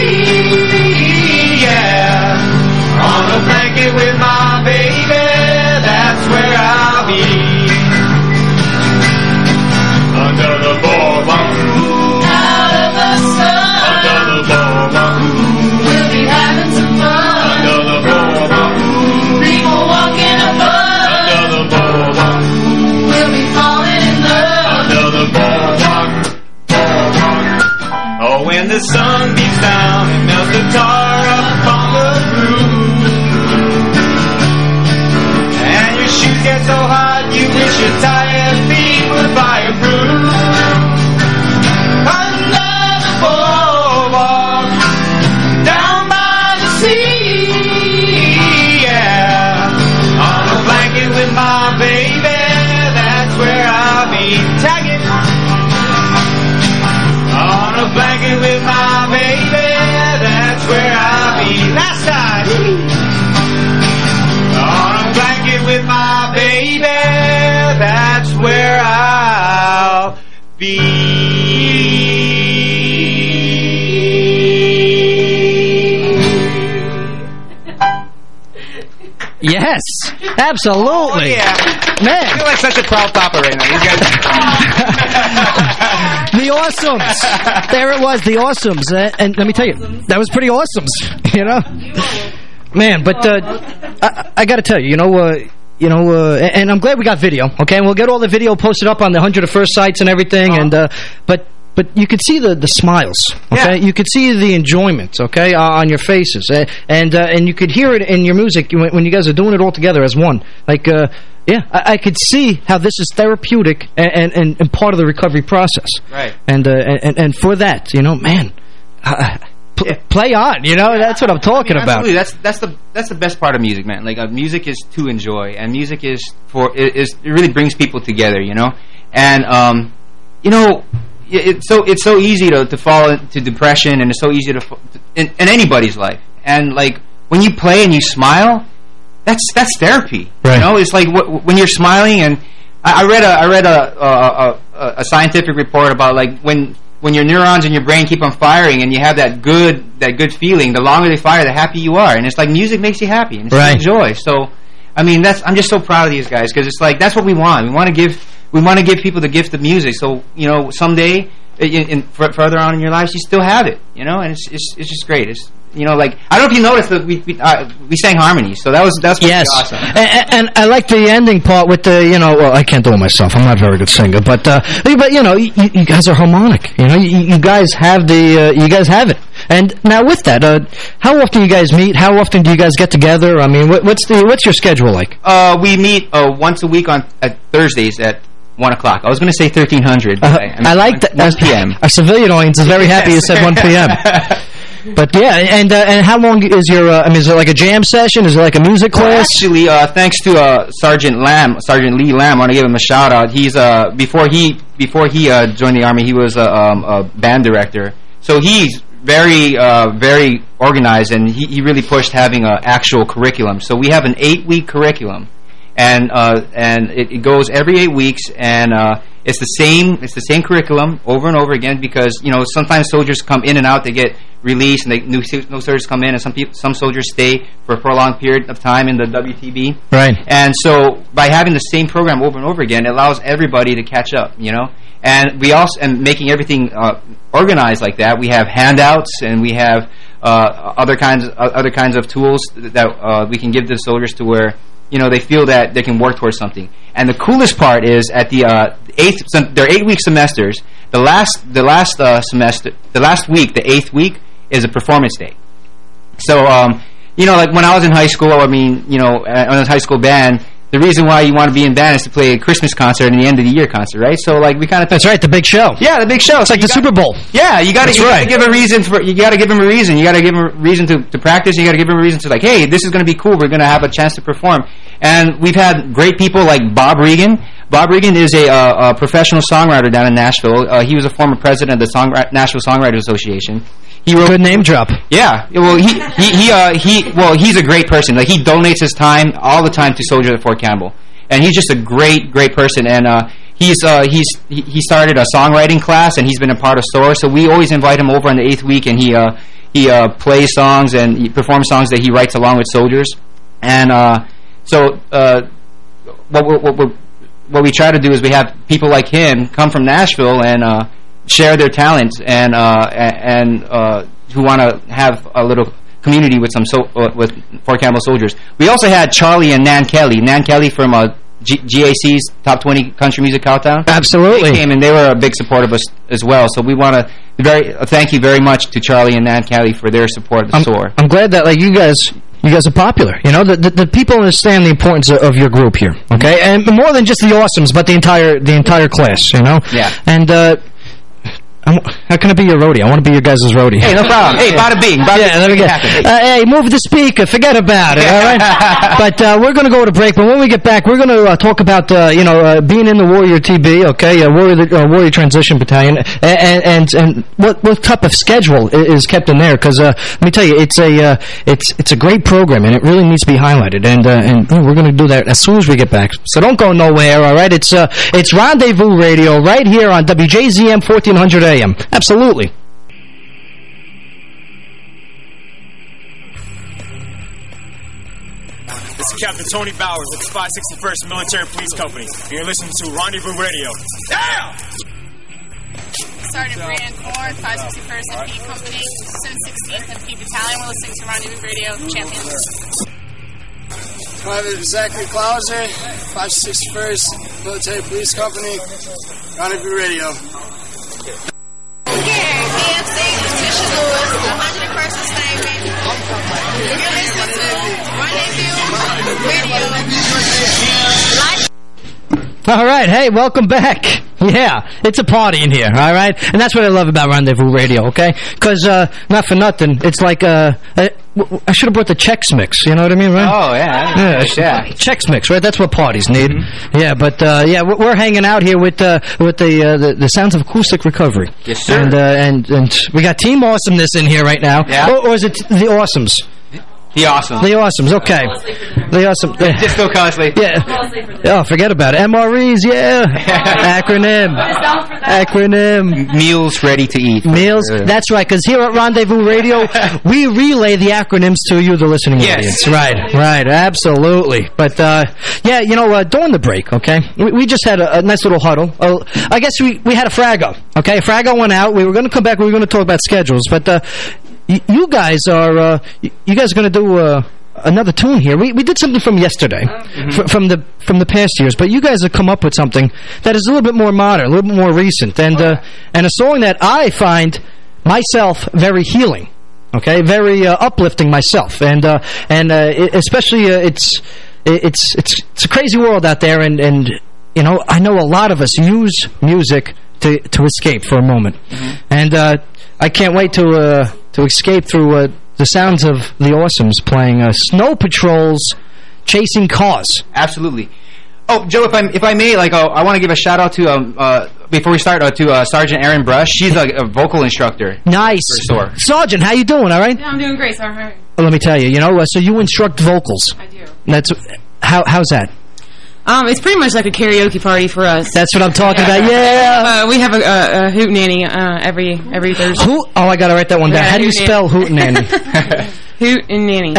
sea, yeah. On a blanket with my baby, that's where I'll be. Under the boardwalk, out of the sun. Under the boardwalk, we'll be having some fun. Under the boardwalk, people walking above. Under the boardwalk, we'll be falling in love. Under the boardwalk, boardwalk. Oh, when the sun beats down and melts the tar up on the roof, and your shoes get so hot you wish your tired feet were fireproof. Under the boardwalk, down by the sea, yeah. On a blanket with my baby, that's where I'll be. Tag it. On a blanket with my baby, that's where I'll be. Last time. On a blanket with my baby, that's where I'll Yes, absolutely. Oh, yeah. Man. I feel like such a proud papa right now. These guys. The Awesomes. There it was, the Awesomes. Uh, and let me tell you, that was pretty Awesomes, you know? Man, but uh, I, I got to tell you, you know, uh, you know, uh, and I'm glad we got video, okay? And we'll get all the video posted up on the one hundred First sites and everything. Uh-huh. And uh, but but you could see the, the smiles, okay? Yeah. You could see the enjoyment, okay, uh, on your faces. Uh, and uh, and you could hear it in your music when, when you guys are doing it all together as one. Like, uh, yeah, I, I could see how this is therapeutic and, and, and part of the recovery process. Right. And, uh, and, and for that, you know, man, uh, pl yeah. play on, you know? That's what I'm talking I mean, about. Absolutely. That's, that's, the, that's the best part of music, man. Like, uh, music is to enjoy, and music is for, it, is, it really brings people together, you know? And, um, you know... It's so it's so easy to to fall into depression, and it's so easy to in, in anybody's life. And like when you play and you smile, that's that's therapy. Right. You know, it's like w when you're smiling. And I, I read a I read a a, a a scientific report about like when when your neurons in your brain keep on firing and you have that good that good feeling. The longer they fire, the happier you are. And it's like music makes you happy and it's right. joy. So I mean, that's I'm just so proud of these guys because it's like that's what we want. We want to give. We want to give people the gift of music, so you know someday, in, in further on in your lives, you still have it, you know, and it's it's, it's just great. It's you know, like I don't know if you noticed that we we, uh, we sang harmonies, so that was that's yes. awesome. And, and I like the ending part with the you know, well, I can't do it myself. I'm not a very good singer, but uh, but you know, you, you guys are harmonic. You know, you, you guys have the uh, you guys have it. And now with that, uh, how often you guys meet? How often do you guys get together? I mean, what, what's the what's your schedule like? Uh, we meet uh, once a week on at Thursdays at one o'clock. I was going to say thirteen hundred. Uh, I, I like that. one P M Our civilian audience is very happy you said one P M But yeah, and uh, and how long is your? Uh, I mean, is it like a jam session? Is it like a music class? Well, actually, uh, thanks to uh, Sergeant Lamb, Sergeant Lee Lamb, I want to give him a shout out. He's uh before he before he uh, joined the Army, he was a, um, a band director. So he's very uh, very organized, and he, he really pushed having an actual curriculum. So we have an eight week curriculum, and uh, and it, it goes every eight weeks, and uh, it's the same it's the same curriculum over and over again, because you know sometimes soldiers come in and out, they get released, and they, new, new soldiers come in, and some people some soldiers stay for a prolonged period of time in the W T B. Right. And so by having the same program over and over again, it allows everybody to catch up, you know. And we also and making everything uh, organized like that. We have handouts, and we have uh, other kinds uh, other kinds of tools that uh, we can give to the soldiers to where you know they feel that they can work towards something. And the coolest part is at the uh, eighth, they're eight week semesters. The last the last uh, semester, the last week, the eighth week is a performance day. So um, you know, like when I was in high school, I mean, you know, on a high school band. The reason why you want to be in band is to play a Christmas concert and the end of the year concert, right? So, like, we kind of that's right, the big show. Yeah, the big show. It's like the got, Super Bowl. Yeah, you got to right. give a reason for. You got to give them a reason. You got to give them a reason to to practice. You got to give them a reason to like, hey, this is going to be cool. We're going to have a chance to perform. And we've had great people like Bob Regan. Bob Regan is a, uh, a professional songwriter down in Nashville. Uh, he was a former president of the Song Nashville Songwriters Association. He wrote, good name drop. Yeah. Well, he he he uh, he well, he's a great person. Like he donates his time all the time to soldiers at Fort Campbell. And he's just a great, great person. And uh, he's uh, he's he, he started a songwriting class, and he's been a part of S O A R. So we always invite him over on the eighth week, and he uh, he uh, plays songs and he performs songs that he writes along with soldiers. And uh, so uh, what we're, what we're, what we try to do is we have people like him come from Nashville and uh, share their talents, and uh, and uh, who want to have a little community with some so uh, with Fort Campbell soldiers. We also had Charlie and Nan Kelly. Nan Kelly from uh, G GAC's Top twenty Country Music Countdown. Absolutely. They came and they were a big support of us as well. So we want to very uh, thank you very much to Charlie and Nan Kelly for their support of the I'm, S O A R. I'm glad that like you guys you guys are popular. You know, the, the, the people understand the importance of, of your group here. Okay, and more than just the awesomes, but the entire the entire class. You know. Yeah. And. Uh, I'm, how can I be your roadie? I want to be your guys' roadie. Hey, no problem. Hey, bada bing. Bada yeah, let me get. Uh, hey, move the speaker. Forget about it. All right. But uh, we're going to go to break. But when we get back, we're going to uh, talk about uh, you know uh, being in the Warrior T B. Okay, uh, Warrior uh, Warrior Transition Battalion, and and and what what type of schedule is kept in there? Because uh, let me tell you, it's a uh, it's it's a great program, and it really needs to be highlighted. And uh, and we're going to do that as soon as we get back. So don't go nowhere. All right. It's uh it's Rendezvous Radio right here on W J Z M fourteen hundred A M. Absolutely. This is Captain Tony Bowers of the five sixty-first Military Police Company, and you're listening to Rendezvous Radio. Yeah! Sergeant Brandon Ford, five sixty-first M P Company, seven sixteenth M P Battalion. We're listening to Rendezvous Radio, Champions. Private Zachary Clauser, five sixty-first Military Police Company, Rendezvous Radio. Here, D F C, Patricia Lewis, one hundred first Assignment. You're listening to Rendezvous Radio. All right, hey, welcome back. Yeah, it's a party in here, all right? And that's what I love about Rendezvous Radio, okay? Because, uh, not for nothing, it's like, uh, uh I should have brought the Chex Mix, you know what I mean, right? Oh, yeah. Yeah, yeah. Chex Mix, right? That's what parties need. Mm-hmm. Yeah, but, uh, yeah, we're hanging out here with, uh, with the, uh, the, the sounds of acoustic recovery. Yes, sir. And, uh, and, and we got Team Awesomeness in here right now. Yeah. Or, or is it the Awesomes? The Awesomes. The Awesomes, okay. The Awesome. Disco Cosplay. Yeah. Oh, forget about it. M R Es, yeah. Acronym. Acronym. Meals ready to eat. Meals. Uh, That's right, because here at Rendezvous Radio, we relay the acronyms to you, the listening yes. audience. Right, right, absolutely. But, uh, yeah, you know, uh, during the break, okay, we, we just had a, a nice little huddle. Uh, I guess we, we had a Frago, okay? Frago went out. We were going to come back. We were going to talk about schedules, but uh, you guys are, uh, you guys are going to do uh, another tune here. We we did something from yesterday, mm-hmm. from the from the past years, but you guys have come up with something that is a little bit more modern, a little bit more recent, and uh, and a song that I find myself very healing. Okay, very uh, uplifting myself, and uh, and uh, it, especially uh, it's it's it's it's a crazy world out there, and and you know I know a lot of us use music to to escape for a moment, mm-hmm. and uh, I can't wait to. Uh, to escape through uh, the sounds of the Awesomes playing uh, Snow Patrol's Chasing Cars. Absolutely. Oh, Joe, if I if I may, like, uh, I want to give a shout out to um uh before we start uh, to uh, Sergeant Erin Brush. She's a, a vocal instructor. Nice, Sergeant. How you doing? All right. Yeah, I'm doing great. So how are you? Well, let me tell you. You know, uh, so you instruct vocals. I do. That's how. How's that? Um, it's pretty much like a karaoke party for us. That's what I'm talking about. Yeah. Uh, we have a, a, a hootenanny uh, every every Thursday. Hoot? Oh, I gotta write that one down. Yeah, How do you spell hootenanny? Hootenanny.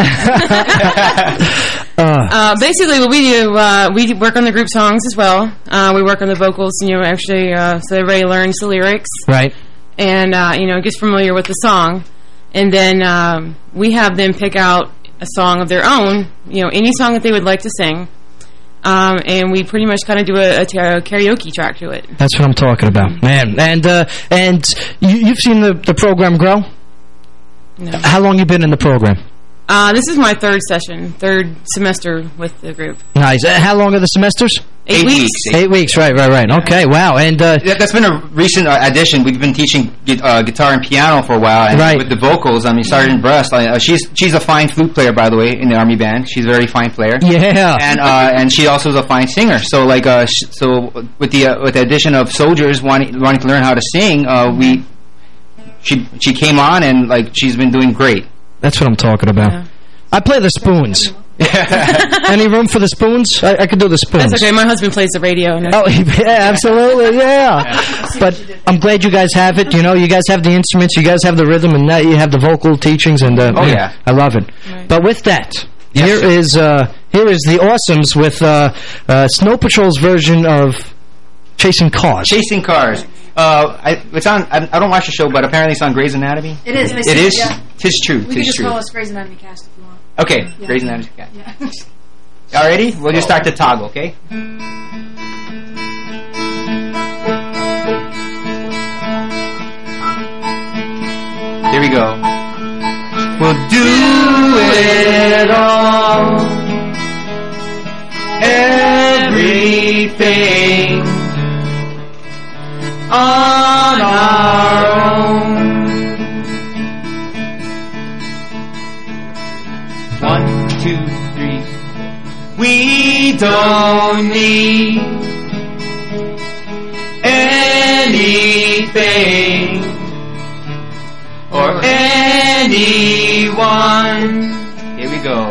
uh, uh, basically, what we do, uh, we work on the group songs as well. Uh, we work on the vocals, you know, actually, uh, so everybody learns the lyrics. Right. And, uh, you know, gets familiar with the song. And then um, we have them pick out a song of their own, you know, any song that they would like to sing. Um, and we pretty much kind of do a, a karaoke track to it. That's what I'm talking about, man. And uh, and you, you've seen the, the program grow? No. How long you been in the program? Uh, this is my third session, third semester with the group. Nice. Uh, how long are the semesters? Eight, Eight weeks. Eight, Eight weeks, right, right, right. Okay, wow. And uh, yeah, that's been a recent uh, addition. We've been teaching uh, guitar and piano for a while, and right. with the vocals, I mean, Sergeant Brush, uh, she's she's a fine flute player, by the way, in the Army band. She's a very fine player. Yeah. And uh, and she also is a fine singer. So like, uh, sh so with the uh, with the addition of soldiers wanting wanting to learn how to sing, uh, we she she came on and like she's been doing great. That's what I'm talking about. Yeah. I play the spoons. Any room for the spoons? I, I could do the spoons. That's okay. My husband plays the radio. And oh, yeah, absolutely, yeah. But I'm glad you guys have it. You know, you guys have the instruments, you guys have the rhythm, and now you have the vocal teachings. And uh, oh, yeah, yeah. I love it. Right. But with that, yes, here sir. is uh, here is the Awesomes with uh, uh, Snow Patrol's version of Chasing Cars. Chasing Cars. Uh, I, it's on. I, I don't watch the show, but apparently it's on Grey's Anatomy. It is. It is. Yeah. Tis true. We Tis can just true. call us Grey's Anatomy cast if you want. Okay, yeah. Grey's Anatomy cast. Yeah. Alrighty, we'll just start the toggle. Okay. Here we go. We'll do it all. Everything on our own. One, two, three. We don't need anything or anyone. Here we go.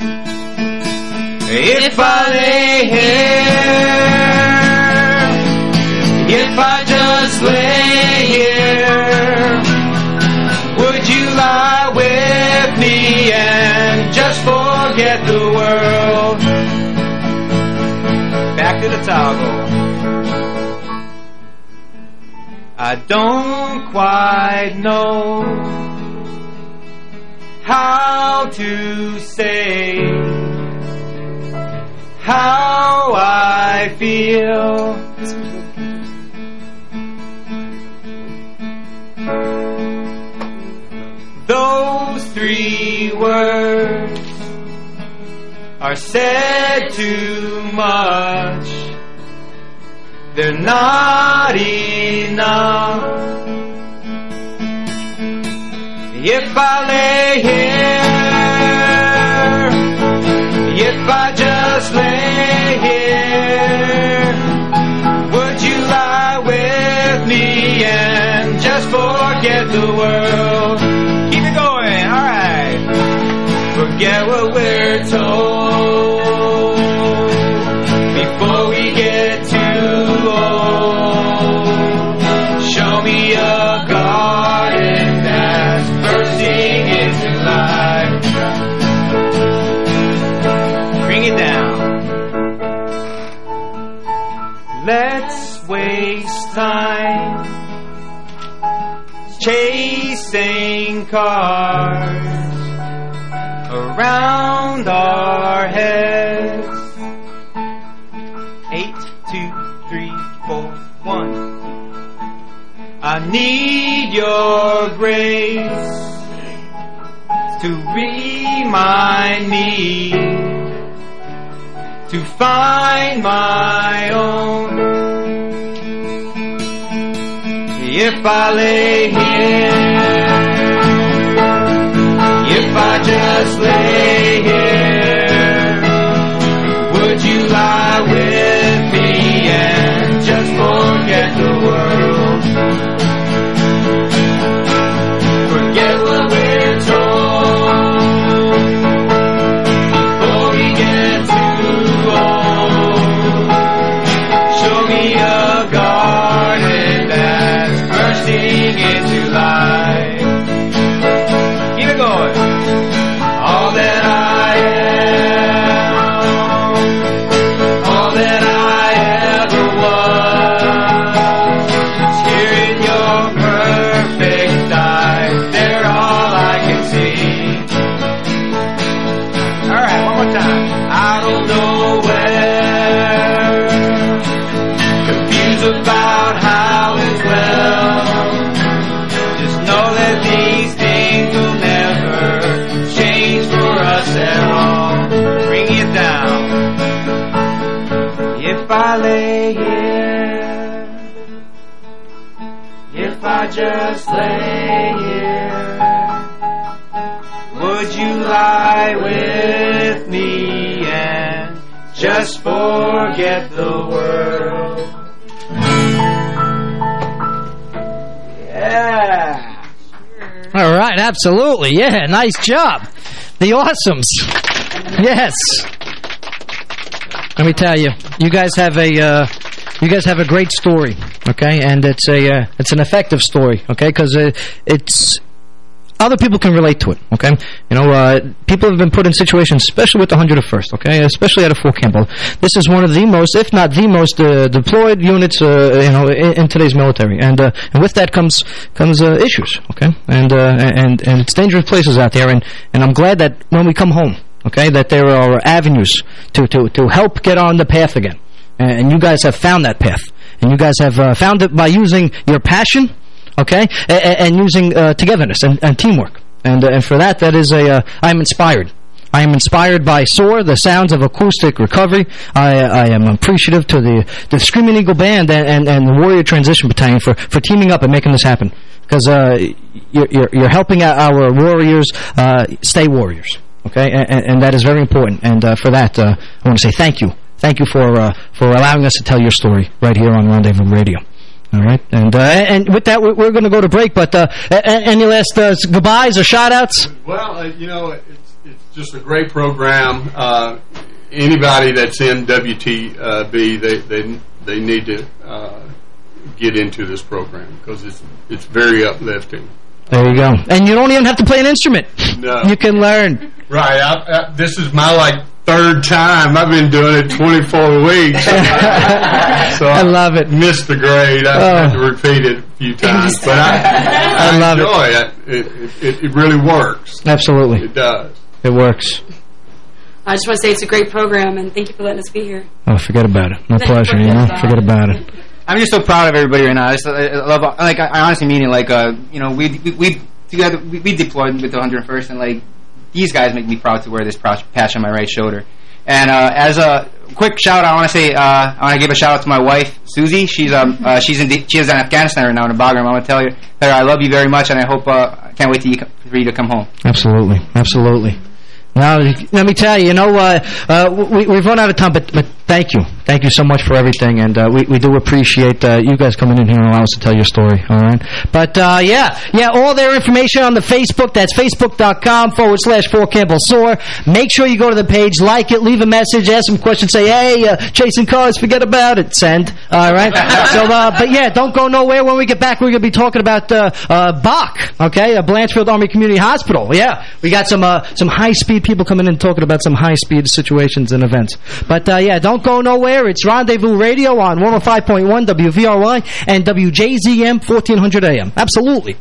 If I lay here, if I just lay here, would you lie with me and just forget the world? Back to the toggle. I don't quite know how to say how I feel. Those three words are said too much. They're not enough. If I lay here, if I just lay here, would you lie with me and just forget the world? Keep it going, alright. Forget what we're told before we get too old. Show me a garden that's bursting into life. Bring it down. Let's waste time chasing cars around our heads. Eight, two, three, four, one. I need your grace to remind me to find my own. If I lay here, that these things will never change for us at all. Bring it down. If I lay here, if I just lay here, would you lie with me and just forget the world? Yeah. All right, absolutely. Yeah, nice job. The Awesomes. Yes. Let me tell you, you guys have a uh, you guys have a great story, okay? And it's a uh, it's an effective story, okay? Because uh, it's other people can relate to it, okay? You know, uh, people have been put in situations, especially with the one hundred first, okay? Especially out of Fort Campbell. This is one of the most, if not the most, uh, deployed units, uh, you know, in, in today's military, and uh, and with that comes comes uh, issues, okay? And uh, and and it's dangerous places out there, and and I'm glad that when we come home, okay, that there are avenues to to to help get on the path again, and, and you guys have found that path, and you guys have uh, found it by using your passion. Okay, and, and using uh, togetherness and, and teamwork, and uh, and for that, that is a. Uh, I'm inspired. I am inspired by S O A R, the sounds of acoustic recovery. I I am appreciative to the the Screaming Eagle Band and and, and the Warrior Transition Battalion for for teaming up and making this happen, because uh, you're, you're you're helping our warriors uh, stay warriors. Okay, and, and that is very important. And uh, for that, uh, I want to say thank you, thank you for uh, for allowing us to tell your story right here on Rendezvous Radio. All right, and uh, and with that, we're, we're going to go to break. But uh, any last uh, goodbyes or shout-outs? Well, uh, you know, it's it's just a great program. Uh, anybody that's in W T B, they they they need to uh, get into this program because it's it's very uplifting. There you go, and you don't even have to play an instrument. No, you can learn. Right. I, I, this is my like. Third time. I've been doing it twenty-four weeks. So I, I love it. Missed the grade. I've oh. had to repeat it a few times. But I, I, I love enjoy it. It. It, it. it really works. Absolutely. It does. It works. I just want to say it's a great program, and thank you for letting us be here. Oh, forget about it. My pleasure, you know. Forget about it. I'm just so proud of everybody right now. I, just, I love, like, I honestly mean it. Like, uh, you know, we we, we together we, we deployed with the one hundred first, and like. These guys make me proud to wear this patch on my right shoulder. And uh, as a quick shout, I want to say uh, I want to give a shout out to my wife, Susie. She's um uh, she's in she is in Afghanistan right now in a Bagram. I want to tell you, tell her I love you very much, and I hope uh, I can't wait to you, for you to come home. Absolutely, absolutely. Now, let me tell you, you know, uh, uh, we, we've run out of time, but, but thank you. Thank you so much for everything, and uh, we, we do appreciate uh, you guys coming in here and allowing us to tell your story, all right? But, uh, yeah, yeah, all their information on the Facebook. That's facebook.com forward slash Fort Campbell S O A R. Make sure you go to the page, like it, leave a message, ask some questions, say, hey, uh, chasing cars, forget about it, send, all right? So, uh, but, yeah, don't go nowhere. When we get back, we're going to be talking about uh, uh, Bach, okay, uh, Blanchfield Army Community Hospital. Yeah, we got some uh, some high-speed people coming in talking about some high-speed situations and events. But, uh, yeah, don't go nowhere. It's Rendezvous Radio on one oh five point one W V R Y and W J Z M fourteen hundred A M. Absolutely.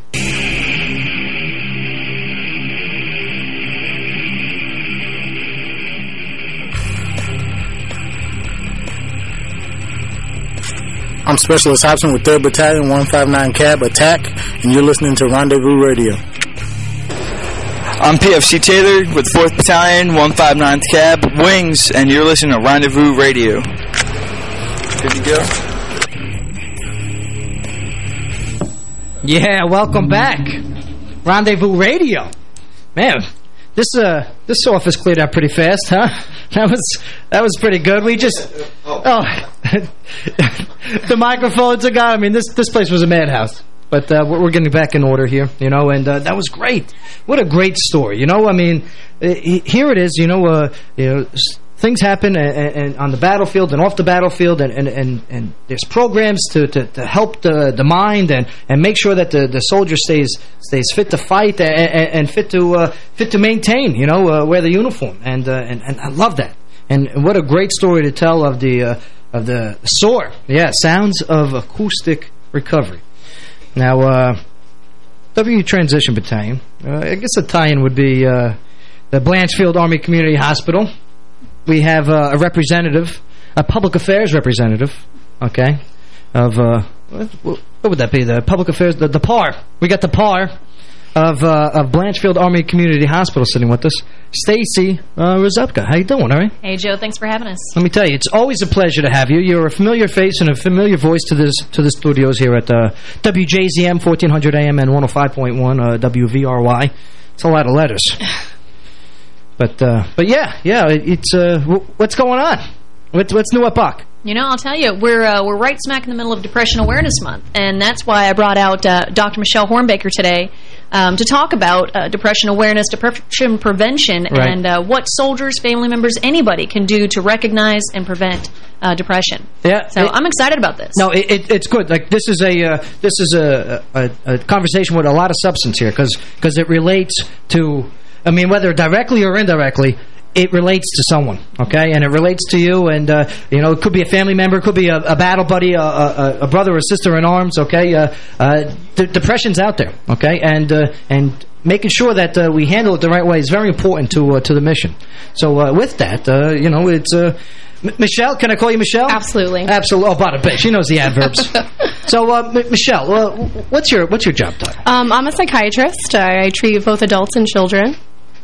I'm Specialist Hobson with third Battalion, one fifty-nine Cab Attack, and you're listening to Rendezvous Radio. I'm P F C Taylor with fourth Battalion, one fifty-ninth Cab, Wings, and you're listening to Rendezvous Radio. Good to go? Yeah, welcome back. Rendezvous Radio. Man, this uh this office cleared out pretty fast, huh? That was that was pretty good. We just oh the microphones are gone. I mean, this this place was a madhouse. But uh, we're getting back in order here, you know, and uh, that was great. What a great story, you know. I mean, here it is, you know. Uh, you know, things happen and, and on the battlefield and off the battlefield, and and, and, and there's programs to, to, to help the the mind and, and make sure that the, the soldier stays stays fit to fight and, and fit to uh, fit to maintain, you know, uh, wear the uniform. And, uh, and and I love that. And what a great story to tell of the uh, of the S O A R. Yeah, sounds of acoustic recovery. Now, uh, W Transition Battalion, uh, I guess a tie-in would be uh, the Blanchfield Army Community Hospital. We have uh, a representative, a public affairs representative, okay, of, uh, what, what would that be, the public affairs, the, the P A R. We got the P A R, of uh, of Blanchfield Army Community Hospital sitting with us, Stacy uh, Rozepka. How you doing, all right? Hey, Joe. Thanks for having us. Let me tell you, it's always a pleasure to have you. You're a familiar face and a familiar voice to this to the studios here at uh, W J Z M, fourteen hundred A M and one oh five point one uh, W V R Y. It's a lot of letters. But, uh, but yeah, yeah, it's, uh, what's going on? What's, what's new at Buck? You know, I'll tell you, we're uh, we're right smack in the middle of Depression Awareness Month, and that's why I brought out uh, Doctor Michelle Hornbaker today um, to talk about uh, depression awareness, depression prevention, Right. and uh, what soldiers, family members, anybody can do to recognize and prevent uh, depression. Yeah, so it, I'm excited about this. No, it, it, it's good. Like this is a uh, this is a, a a conversation with a lot of substance here because because it relates to. I mean, whether directly or indirectly, it relates to someone, okay? And it relates to you, and, uh, you know, it could be a family member, it could be a, a battle buddy, a, a, a brother or sister in arms, okay? Uh, uh, d depression's out there, okay? And uh, and making sure that uh, we handle it the right way is very important to uh, to the mission. So uh, with that, uh, you know, it's... Uh, M Michelle, can I call you Michelle? Absolutely. Absolutely. Oh, bada bing. She knows the adverbs. So, uh, M Michelle, uh, what's your what's your job title? Um, I'm a psychiatrist. I, I treat both adults and children.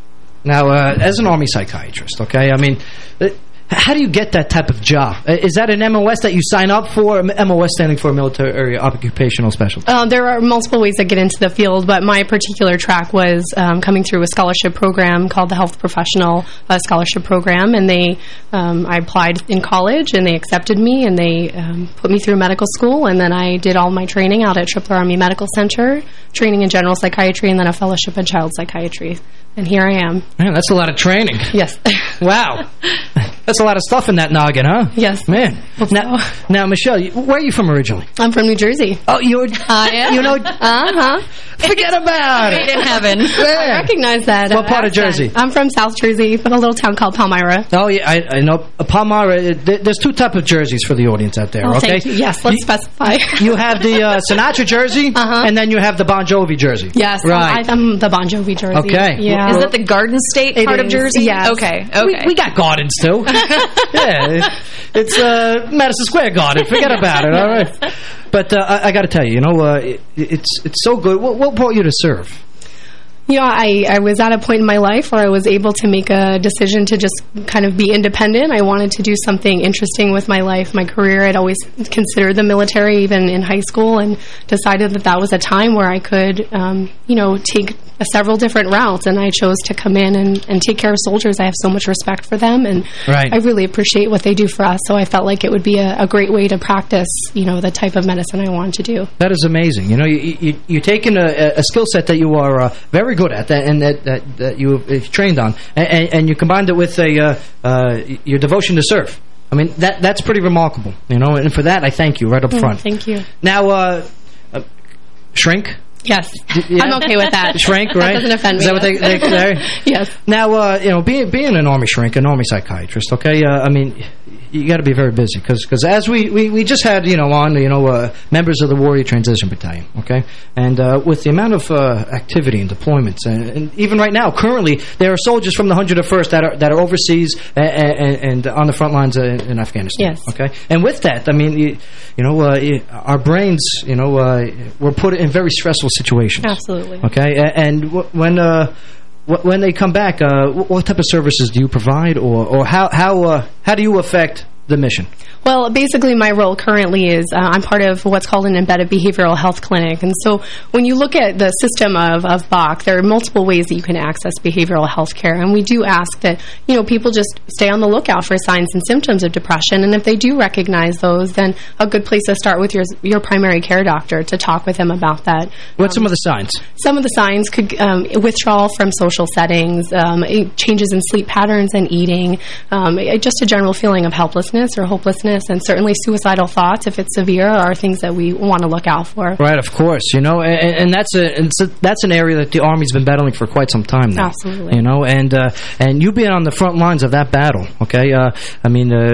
Now, uh, as an Army psychiatrist, okay, I mean, uh, how do you get that type of job? Uh, is that an M O S that you sign up for? M O S standing for Military Occupational Specialty. Uh, there are multiple ways that get into the field, but my particular track was um, coming through a scholarship program called the Health Professional uh, Scholarship Program, and they, um, I applied in college, and they accepted me, and they um, put me through medical school, and then I did all my training out at Tripler Army Medical Center, training in general psychiatry, and then a fellowship in child psychiatry. And here I am. Man, that's a lot of training. Yes. Wow. That's a lot of stuff in that noggin, huh? Yes. Man. Now, so. now, Michelle, where are you from originally? I'm from New Jersey. Oh, you're... I am. You know... Uh-huh. Forget about it. In heaven. Yeah. I recognize that. What part of Jersey? I'm from South Jersey, from a little town called Palmyra. Oh, yeah, I, I know. Uh, Palmyra, uh, th there's two types of jerseys for the audience out there, Oh, okay? thank you. Yes, let's you, specify. You have the uh, Sinatra jersey, uh-huh. and then you have the Bon Jovi jersey. Yes, right. I, I'm the Bon Jovi jersey. Okay. Yeah. Is that the Garden State It part is, of Jersey? yes. Okay, okay. We, we got gardens, too. Yeah, it's uh, Madison Square Garden. Forget about it, all right? But uh, I, I got to tell you, you know, uh, it, it's it's so good. What, what brought you to serve? You know, I, I was at a point in my life where I was able to make a decision to just kind of be independent. I wanted to do something interesting with my life, my career. I'd always considered the military, even in high school, and decided that that was a time where I could, um, you know, take uh, several different routes. And I chose to come in and, and take care of soldiers. I have so much respect for them, and right. I really appreciate what they do for us. So I felt like it would be a, a great way to practice, you know, the type of medicine I wanted to do. That is amazing. You know, you, you, you're taking a, a skill set that you are uh, very good at that, and that, that, that you've trained on, and, and you combined it with a uh, uh, your devotion to serve. I mean, that that's pretty remarkable, you know, and for that, I thank you right up front. Mm, thank you. Now, uh, uh, shrink? Yes. Yeah. I'm okay with that. Shrink, right? That doesn't offend me. Is that what they, they, they Yes. Now, uh, you know, being being an Army shrink, an Army psychiatrist, okay, uh, I mean, you got to be very busy because because as we, we we just had, you know, on, you know, uh, members of the Warrior Transition Battalion, okay, and uh, with the amount of uh, activity and deployments, and, and even right now, currently, there are soldiers from the one hundred first that are that are overseas and, and, and on the front lines in, in Afghanistan. Yes. Okay, and with that, I mean, you, you know, uh, our brains, you know, uh, were put in very stressful situations. Absolutely. Okay, and w when uh, w when they come back, uh, what type of services do you provide, or or how how uh, how do you affect the mission? Well, basically my role currently is uh, I'm part of what's called an embedded behavioral health clinic. And so when you look at the system of, of B A C, there are multiple ways that you can access behavioral health care. And we do ask that, you know, people just stay on the lookout for signs and symptoms of depression. And if they do recognize those, then a good place to start with your, your primary care doctor to talk with them about that. What's um, some of the signs? Some of the signs could um, withdrawal from social settings, um, changes in sleep patterns and eating, um, just a general feeling of helplessness or hopelessness, and certainly suicidal thoughts, if it's severe, are things that we want to look out for. Right, of course. You know, and, and that's a, it's a that's an area that the Army's been battling for quite some time now. Absolutely. You know, and uh, and you being on the front lines of that battle, okay? Uh, I mean, uh,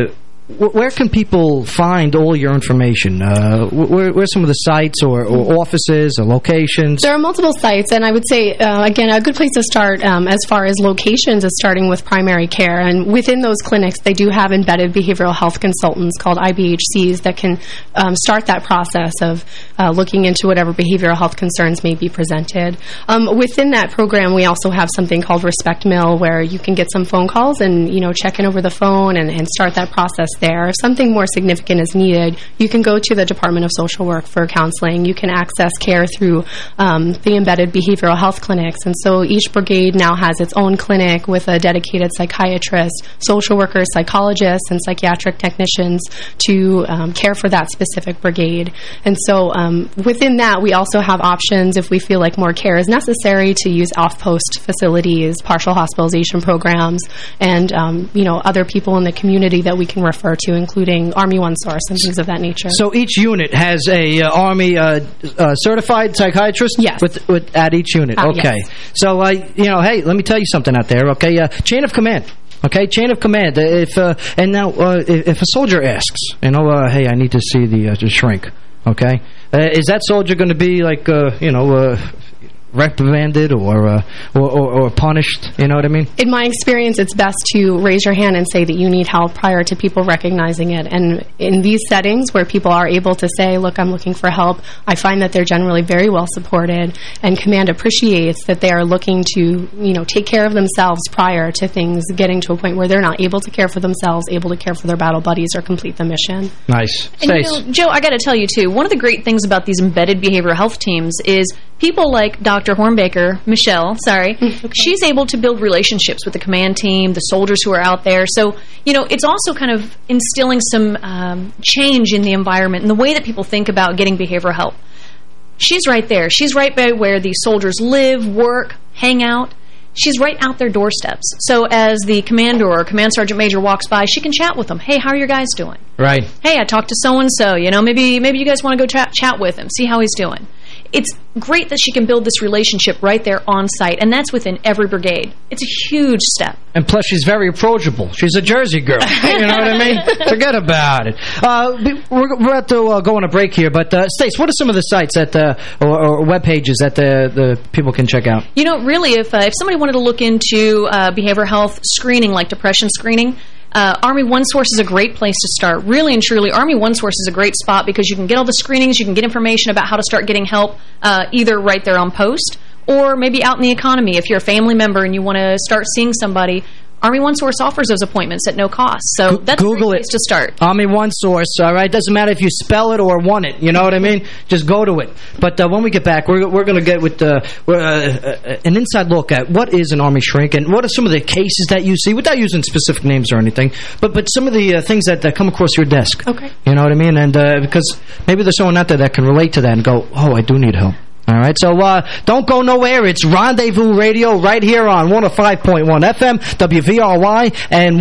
where can people find all your information? Uh, where, where's some of the sites or, or offices or locations? There are multiple sites, and I would say, uh, again, a good place to start um, as far as locations is starting with primary care. And within those clinics, they do have embedded behavioral health consultants called I B H Cs that can um, start that process of uh, looking into whatever behavioral health concerns may be presented. Um, within that program, we also have something called Respect Mill, where you can get some phone calls and, you know, check in over the phone and, and start that process there. If something more significant is needed, you can go to the Department of Social Work for counseling. You can access care through um, the embedded behavioral health clinics. And so each brigade now has its own clinic with a dedicated psychiatrist, social workers, psychologists, and psychiatric technicians to um, care for that specific brigade. And so um, within that, we also have options if we feel like more care is necessary to use off-post facilities, partial hospitalization programs, and um, you know, other people in the community that we can refer to, including Army One Source and things of that nature. So each unit has a uh, Army uh, uh, certified psychiatrist? Yes. With, with, at each unit? Uh, okay. Yes. So, uh, you know, hey, let me tell you something out there, okay? Uh, chain of command. Okay, chain of command. If uh, And now, uh, if, if a soldier asks, you know, uh, hey, I need to see the, uh, the shrink, okay? Uh, is that soldier going to be, like, uh, you know, uh, reprimanded or, uh, or, or or punished? You know what I mean? In my experience, it's best to raise your hand and say that you need help prior to people recognizing it. And in these settings where people are able to say, look, I'm looking for help, I find that they're generally very well supported, and command appreciates that they are looking to, you know, take care of themselves prior to things getting to a point where they're not able to care for themselves, able to care for their battle buddies or complete the mission. Nice. And you know, Joe, I got to tell you, too, one of the great things about these embedded behavioral health teams is people like Doctor Hornbaker, Michelle, sorry, okay. she's able to build relationships with the command team, the soldiers who are out there. So, you know, it's also kind of instilling some um, change in the environment and the way that people think about getting behavioral help. She's right there. She's right by where these soldiers live, work, hang out. She's right out their doorsteps. So as the commander or command sergeant major walks by, she can chat with them. Hey, how are your guys doing? Right. Hey, I talked to so-and-so. You know, maybe maybe you guys want to go chat, chat with him, see how he's doing. It's great that she can build this relationship right there on site, and that's within every brigade. It's a huge step. And plus, she's very approachable. She's a Jersey girl. You know what I mean? Forget about it. Uh, we're, we're about to uh, go on a break here, but uh, Stace, what are some of the sites that uh, or, or web pages that the, the people can check out? You know, really, if uh, if somebody wanted to look into uh, behavioral health screening, like depression screening, Uh, Army One Source is a great place to start. Really and truly, Army One Source is a great spot because you can get all the screenings, you can get information about how to start getting help uh, either right there on post or maybe out in the economy. If you're a family member and you want to start seeing somebody, Army One Source offers those appointments at no cost. So that's Google a great place it. to start. Army One Source, all right? Doesn't matter if you spell it or want it, you know what I mean? Just go to it. But uh, when we get back, we're, we're going to get with uh, uh, uh, an inside look at what is an Army shrink and what are some of the cases that you see, without using specific names or anything, but but some of the uh, things that, that come across your desk. Okay. You know what I mean? And uh, because maybe there's someone out there that can relate to that and go, oh, I do need help. All right, so uh, don't go nowhere. It's Rendezvous Radio right here on one oh five point one F M, W V R Y, and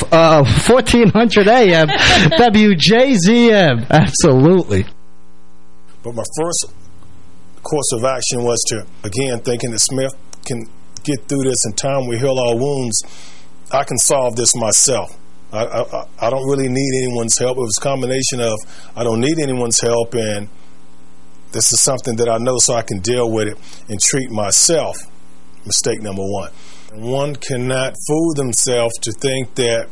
fourteen hundred A M, W J Z M. Absolutely. But my first course of action was to, again, thinking that Smith can get through this in time, we heal our wounds. I can solve this myself. I, I, I don't really need anyone's help. It was a combination of I don't need anyone's help and this is something that I know so I can deal with it and treat myself. Mistake number one. One cannot fool themselves to think that,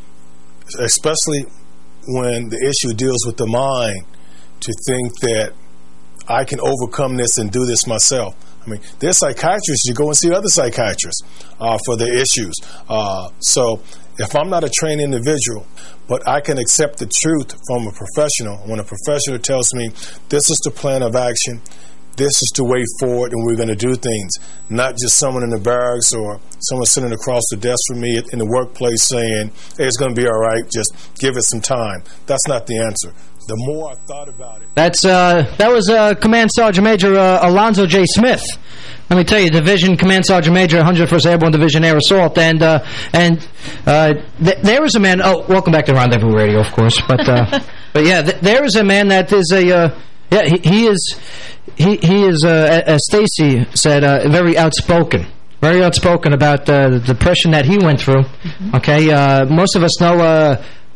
especially when the issue deals with the mind, to think that I can overcome this and do this myself. I mean, there's psychiatrists, you go and see other psychiatrists uh, for their issues. Uh, so if I'm not a trained individual, but I can accept the truth from a professional, when a professional tells me, this is the plan of action, this is the way forward, and we're going to do things, not just someone in the barracks or someone sitting across the desk from me in the workplace saying, hey, it's going to be all right, just give it some time. That's not the answer. The more I thought about it. That's uh, that was uh, Command Sergeant Major uh, Alonzo J. Smith. Let me tell you, Division Command Sergeant Major, one hundred first Airborne Division Air Assault, and uh, and uh, th there was a man. Oh, welcome back to Rendezvous Radio, of course. But uh, but yeah, th there is a man that is a uh, yeah he, he is he he is uh, as Stacy said, uh, very outspoken. Very outspoken about uh, the depression that he went through. Mm-hmm. Okay, uh, most of us know. Uh,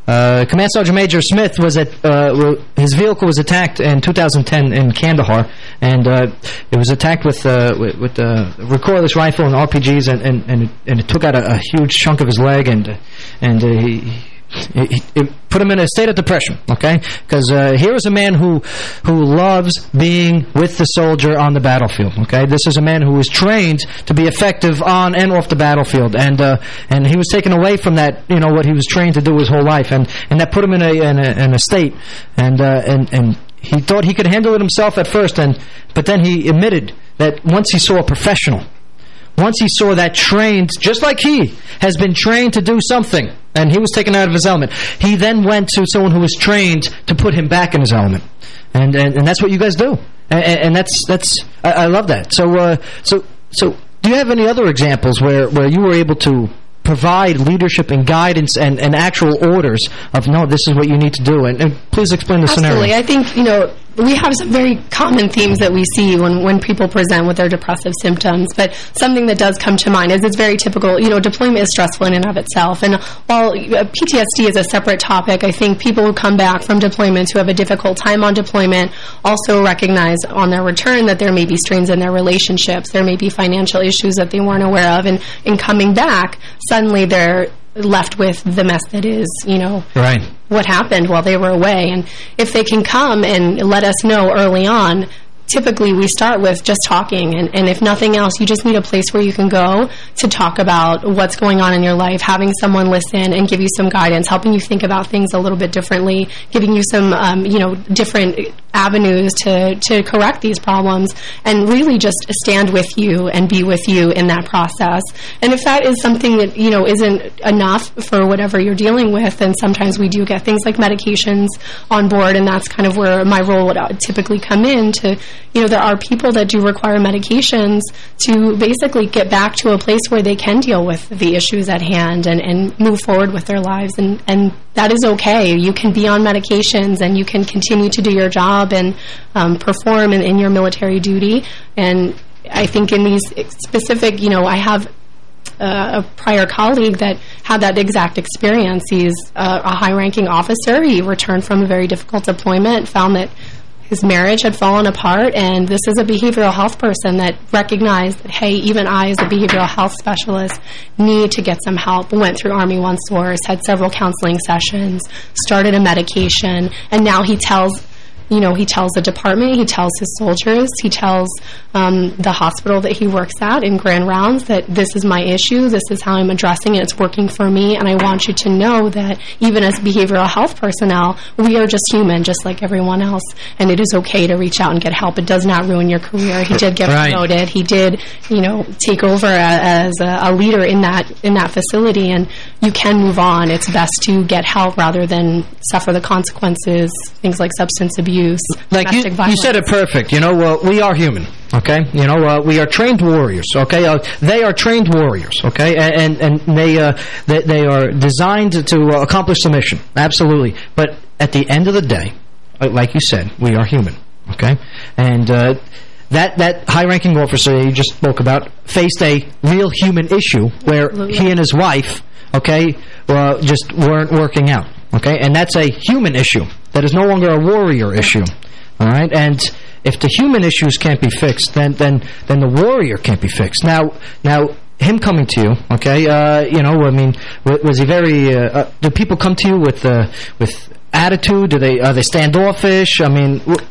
Uh, Command Sergeant Major Smith was at uh, his vehicle was attacked in two thousand ten in Kandahar, and uh, it was attacked with uh, with, with a recoilless rifle and R P Gs, and and and it, and it took out a, a huge chunk of his leg, and and uh, he. It, it put him in a state of depression, okay? Because uh, here is a man who who loves being with the soldier on the battlefield, okay? This is a man who was trained to be effective on and off the battlefield, and uh, and he was taken away from that, you know, what he was trained to do his whole life, and and that put him in a in a, in a state, and uh, and and he thought he could handle it himself at first, and but then he admitted that once he saw a professional. Once he saw that trained, just like he has been trained to do something, and he was taken out of his element, he then went to someone who was trained to put him back in his element. And and, and that's what you guys do. And, and that's, that's I, I love that. So, uh, so, so do you have any other examples where, where you were able to provide leadership and guidance and, and actual orders of, no, this is what you need to do? And, and please explain the Absolutely. scenario. I think, you know, we have some very common themes that we see when, when people present with their depressive symptoms, but something that does come to mind is it's very typical, you know, deployment is stressful in and of itself, and while P T S D is a separate topic, I think people who come back from deployments who have a difficult time on deployment also recognize on their return that there may be strains in their relationships, there may be financial issues that they weren't aware of, and in coming back, suddenly they're left with the mess that is, you know, right. what happened while they were away. And if they can come and let us know early on, typically we start with just talking, and, and if nothing else, you just need a place where you can go to talk about what's going on in your life, having someone listen and give you some guidance, helping you think about things a little bit differently, giving you some, um, you know, different avenues to, to correct these problems, and really just stand with you and be with you in that process. And if that is something that, you know, isn't enough for whatever you're dealing with, then sometimes we do get things like medications on board, and that's kind of where my role would typically come in to, you know, there are people that do require medications to basically get back to a place where they can deal with the issues at hand and, and move forward with their lives. And, and that is okay. You can be on medications and you can continue to do your job and um, perform in, in your military duty. And I think in these specific, you know, I have Uh, a prior colleague that had that exact experience. He's uh, a high-ranking officer. He returned from a very difficult deployment, found that his marriage had fallen apart, and this is a behavioral health person that recognized that, hey, even I as a behavioral health specialist need to get some help. Went through Army One Source, had several counseling sessions, started a medication, and now he tells You know, he tells the department, he tells his soldiers, he tells um, the hospital that he works at in Grand Rounds that this is my issue, this is how I'm addressing it, it's working for me, and I want you to know that even as behavioral health personnel, we are just human, just like everyone else, and it is okay to reach out and get help. It does not ruin your career. He did get right. promoted. He did, you know, take over a, as a, a leader in that in that facility, and you can move on. It's best to get help rather than suffer the consequences, things like substance abuse. Like you, you said it perfect. You know, uh, we are human. Okay, you know, uh, we are trained warriors. Okay, uh, they are trained warriors. Okay, and and, and they, uh, they they are designed to uh, accomplish the mission. Absolutely. But at the end of the day, like you said, we are human. Okay, and uh, that that high-ranking officer you just spoke about faced a real human issue where Absolutely. he and his wife, okay, uh, just weren't working out. Okay, and that's a human issue. That is no longer a warrior issue. All right, and if the human issues can't be fixed, then then then the warrior can't be fixed. Now, now him coming to you, okay, uh, you know, I mean, was he very? Uh, uh, do people come to you with uh, with attitude? Do they are they standoffish? I mean.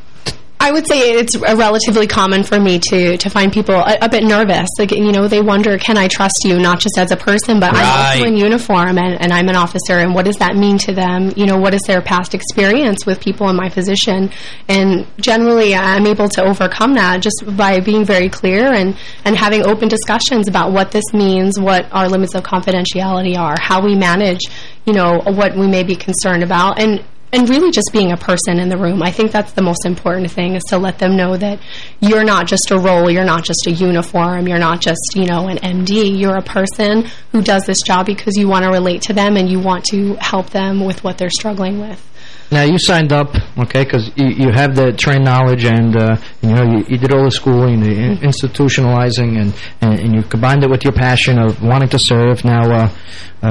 I would say it's relatively common for me to to find people a, a bit nervous. Like, you know, they wonder, can I trust you, not just as a person, but right. I'm also in uniform, and, and I'm an officer, and what does that mean to them? You know, what is their past experience with people in my position? And generally, I'm able to overcome that just by being very clear and, and having open discussions about what this means, what our limits of confidentiality are, how we manage, you know, what we may be concerned about, and And really just being a person in the room. I think that's the most important thing, is to let them know that you're not just a role, you're not just a uniform, you're not just, you know, an M D. You're a person who does this job because you want to relate to them and you want to help them with what they're struggling with. Now, you signed up, okay, because you, you have the trained knowledge, and, uh, you know, you, you did all the schooling, the in institutionalizing, and, and, and you combined it with your passion of wanting to serve. Now, uh, uh,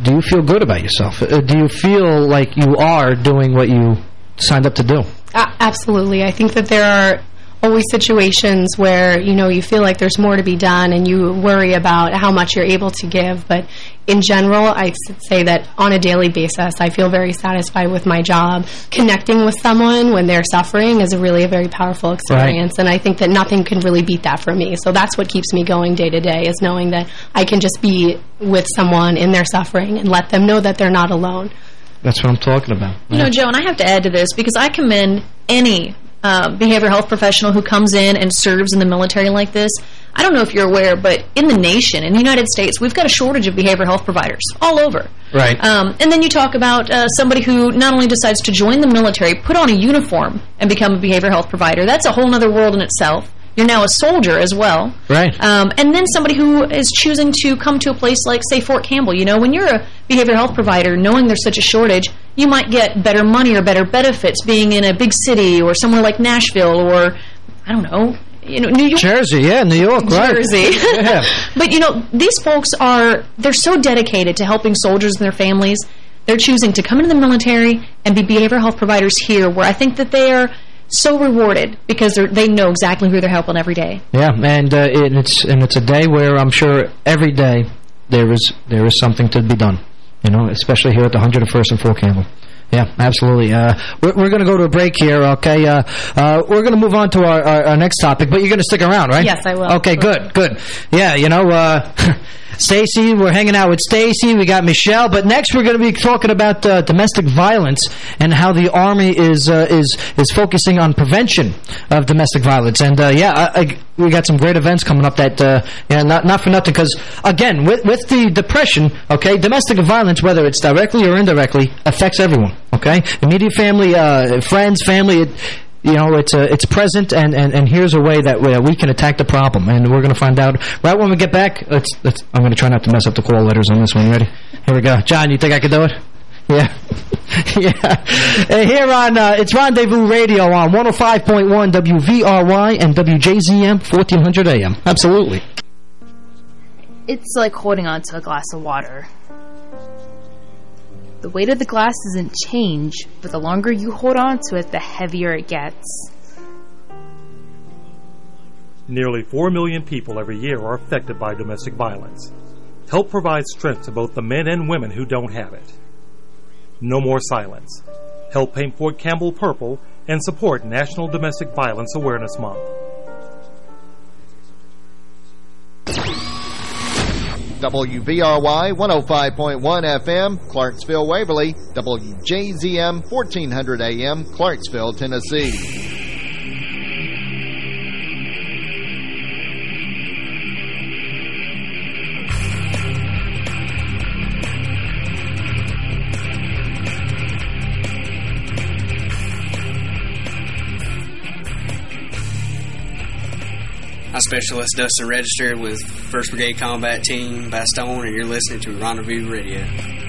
do you feel good about yourself? Uh, do you feel like you are doing what you signed up to do? Uh, absolutely. I think that there are always situations where, you know, you feel like there's more to be done and you worry about how much you're able to give. But in general, I say that on a daily basis, I feel very satisfied with my job. Connecting with someone when they're suffering is a really a very powerful experience. Right. And I think that nothing can really beat that for me. So that's what keeps me going day to day, is knowing that I can just be with someone in their suffering and let them know that they're not alone. That's what I'm talking about. You yeah. know, Joe, and I have to add to this because I commend any Uh, behavioral health professional who comes in and serves in the military like this. I don't know if you're aware, but in the nation, in the United States, we've got a shortage of behavioral health providers all over. Right. Um, and then you talk about uh, somebody who not only decides to join the military, put on a uniform, and become a behavioral health provider. That's a whole other world in itself. You're now a soldier as well. Right. Um, and then somebody who is choosing to come to a place like, say, Fort Campbell. You know, when you're a behavioral health provider, knowing there's such a shortage, you might get better money or better benefits being in a big city or somewhere like Nashville or, I don't know, you know, New York. Jersey, yeah, New York, right. Jersey. Yeah. But, you know, these folks are, they're so dedicated to helping soldiers and their families. They're choosing to come into the military and be behavioral health providers here, where I think that they are so rewarded because they know exactly who they're helping every day. Yeah, and uh, it, it's and it's a day where I'm sure every day there is there is something to be done. You know, especially here at the one hundred first and Fort Campbell. Yeah, absolutely. Uh, we're we're going to go to a break here, okay? Uh, uh, we're going to move on to our, our, our next topic, but you're going to stick around, right? Yes, I will. Okay, good, good. Yeah, you know, uh, Stacy, we're hanging out with Stacy. We got Michelle, but next we're going to be talking about uh, domestic violence and how the Army is uh, is is focusing on prevention of domestic violence. And uh, yeah, I, I, we got some great events coming up. That uh, yeah, not not for nothing, because again, with with the depression, okay, domestic violence, whether it's directly or indirectly, affects everyone. Okay, immediate family, uh, friends, family. It, You know, it's uh, it's present, and, and, and here's a way that we, we can attack the problem, and we're going to find out right when we get back. Let's, let's, I'm going to try not to mess up the call letters on this one. Ready? Here we go. John, you think I can do it? Yeah. Yeah. Uh, here on, uh, it's Rendezvous Radio on one oh five point one W V R Y and W J Z M, fourteen hundred A M. Absolutely. It's like holding on to a glass of water. The weight of the glass doesn't change, but the longer you hold on to it, the heavier it gets. Nearly four million people every year are affected by domestic violence. Help provide strength to both the men and women who don't have it. No more silence. Help paint Fort Campbell purple and support National Domestic Violence Awareness Month. W V R Y one oh five point one F M, Clarksville, Waverly. W J Z M fourteen hundred A M, Clarksville, Tennessee. I'm Specialist Dustin, registered with first Brigade Combat Team, Bastogne, and you're listening to Rendezvous Radio.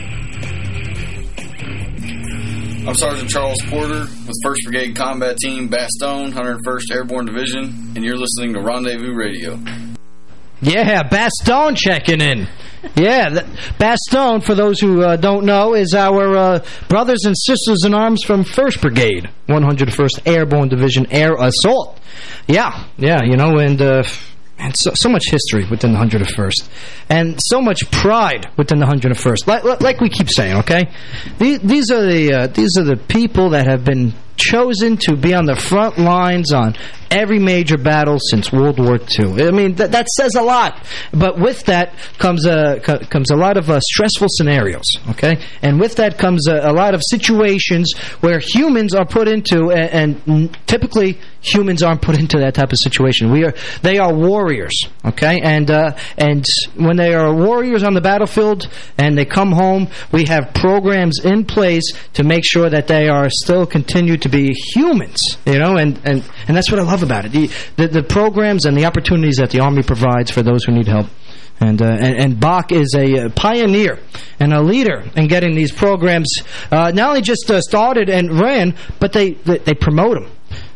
I'm Sergeant Charles Porter with first Brigade Combat Team, Bastogne, one hundred first Airborne Division, and you're listening to Rendezvous Radio. Yeah, Bastogne checking in. Yeah, that, Bastogne, for those who uh, don't know, is our uh, brothers and sisters in arms from first Brigade, one hundred first Airborne Division Air Assault. Yeah, yeah, you know, and, uh, and so, so much history within the one hundred first. And so much pride within the one hundred first. Like, like we keep saying, okay? These, these are the uh, these are the people that have been chosen to be on the front lines on every major battle since World War Two. I mean, that, that says a lot. But with that comes a, co comes a lot of uh, stressful scenarios, okay? And with that comes a, a lot of situations where humans are put into, and, and typically humans aren't put into that type of situation. We are, they are warriors, okay? And, uh, and when they are warriors on the battlefield and they come home, we have programs in place to make sure that they are still continue to be humans, you know? And, and, and that's what I love about it. The, the, the programs and the opportunities that the Army provides for those who need help. And, uh, and, and Bach is a, a pioneer and a leader in getting these programs uh, not only just uh, started and ran, but they, they, they promote them.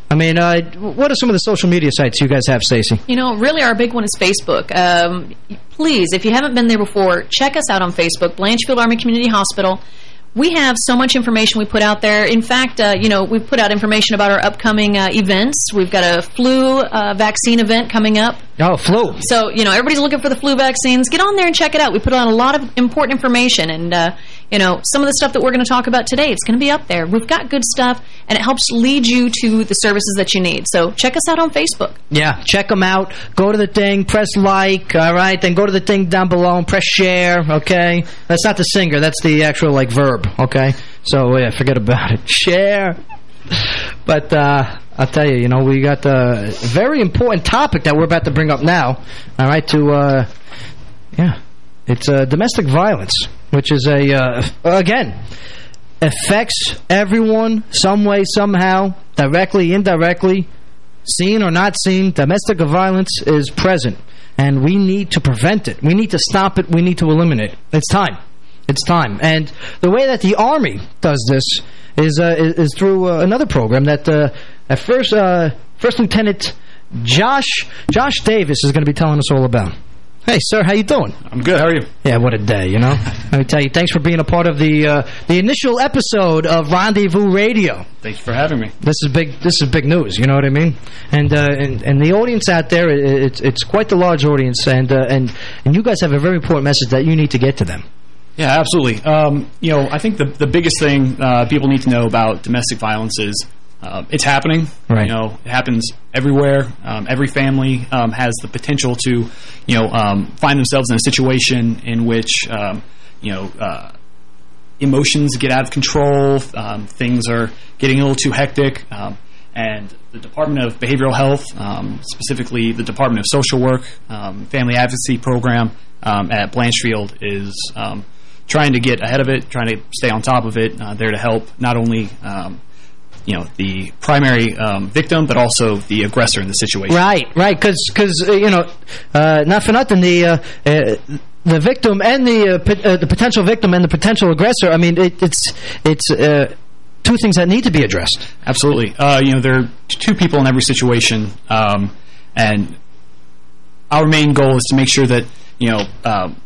I mean, uh, what are some of the social media sites you guys have, Stacey? You know, really our big one is Facebook. Um, please, if you haven't been there before, check us out on Facebook, Blanchfield Army Community Hospital. We have so much information we put out there. In fact, uh, you know, we've put out information about our upcoming uh, events. We've got a flu uh, vaccine event coming up. Oh, flu. So, you know, everybody's looking for the flu vaccines. Get on there and check it out. We put out a lot of important information. And, uh, you know, some of the stuff that we're going to talk about today, it's going to be up there. We've got good stuff, and it helps lead you to the services that you need. So check us out on Facebook. Yeah, check them out. Go to the thing, press like, all right? Then go to the thing down below and press share, okay? That's not the singer. That's the actual, like, verb, okay? So, yeah, forget about it. Share. But uh, I'll tell you, you know, we got a very important topic that we're about to bring up now, all right, to, uh, yeah, it's uh, domestic violence, which is a, uh, again, affects everyone some way, somehow, directly, indirectly, seen or not seen. Domestic violence is present, and we need to prevent it. We need to stop it. We need to eliminate it. It's time. It's time. And the way that the Army does this is uh, is, is through uh, another program that uh, at first uh, First Lieutenant Josh Josh Davis is going to be telling us all about. Hey, sir, how you doing? I'm good. How are you? Yeah, what a day, you know? Let me tell you, thanks for being a part of the uh, the initial episode of Rendezvous Radio. Thank you for having me. This is big. This is big news. You know what I mean? And uh, and and the audience out there, it's it's quite the large audience, and uh, and and you guys have a very important message that you need to get to them. Yeah, absolutely. Um, you know, I think the the biggest thing uh, people need to know about domestic violence is uh, it's happening. Right. You know, it happens everywhere. Um, every family um, has the potential to, you know, um, find themselves in a situation in which, um, you know, uh, emotions get out of control. Um, things are getting a little too hectic. Um, and the Department of Behavioral Health, um, specifically the Department of Social Work, um, Family Advocacy Program um, at Blanchfield is um, trying to get ahead of it, trying to stay on top of it, uh, there to help not only um, you know, the primary um, victim, but also the aggressor in the situation. Right, right, because, because uh, you know, uh, not for nothing, the, uh, uh, the victim and the, uh, p uh, the potential victim and the potential aggressor, I mean, it, it's, it's uh, two things that need to be addressed. Absolutely. Uh, you know, there are two people in every situation, um, and our main goal is to make sure that, you know, um,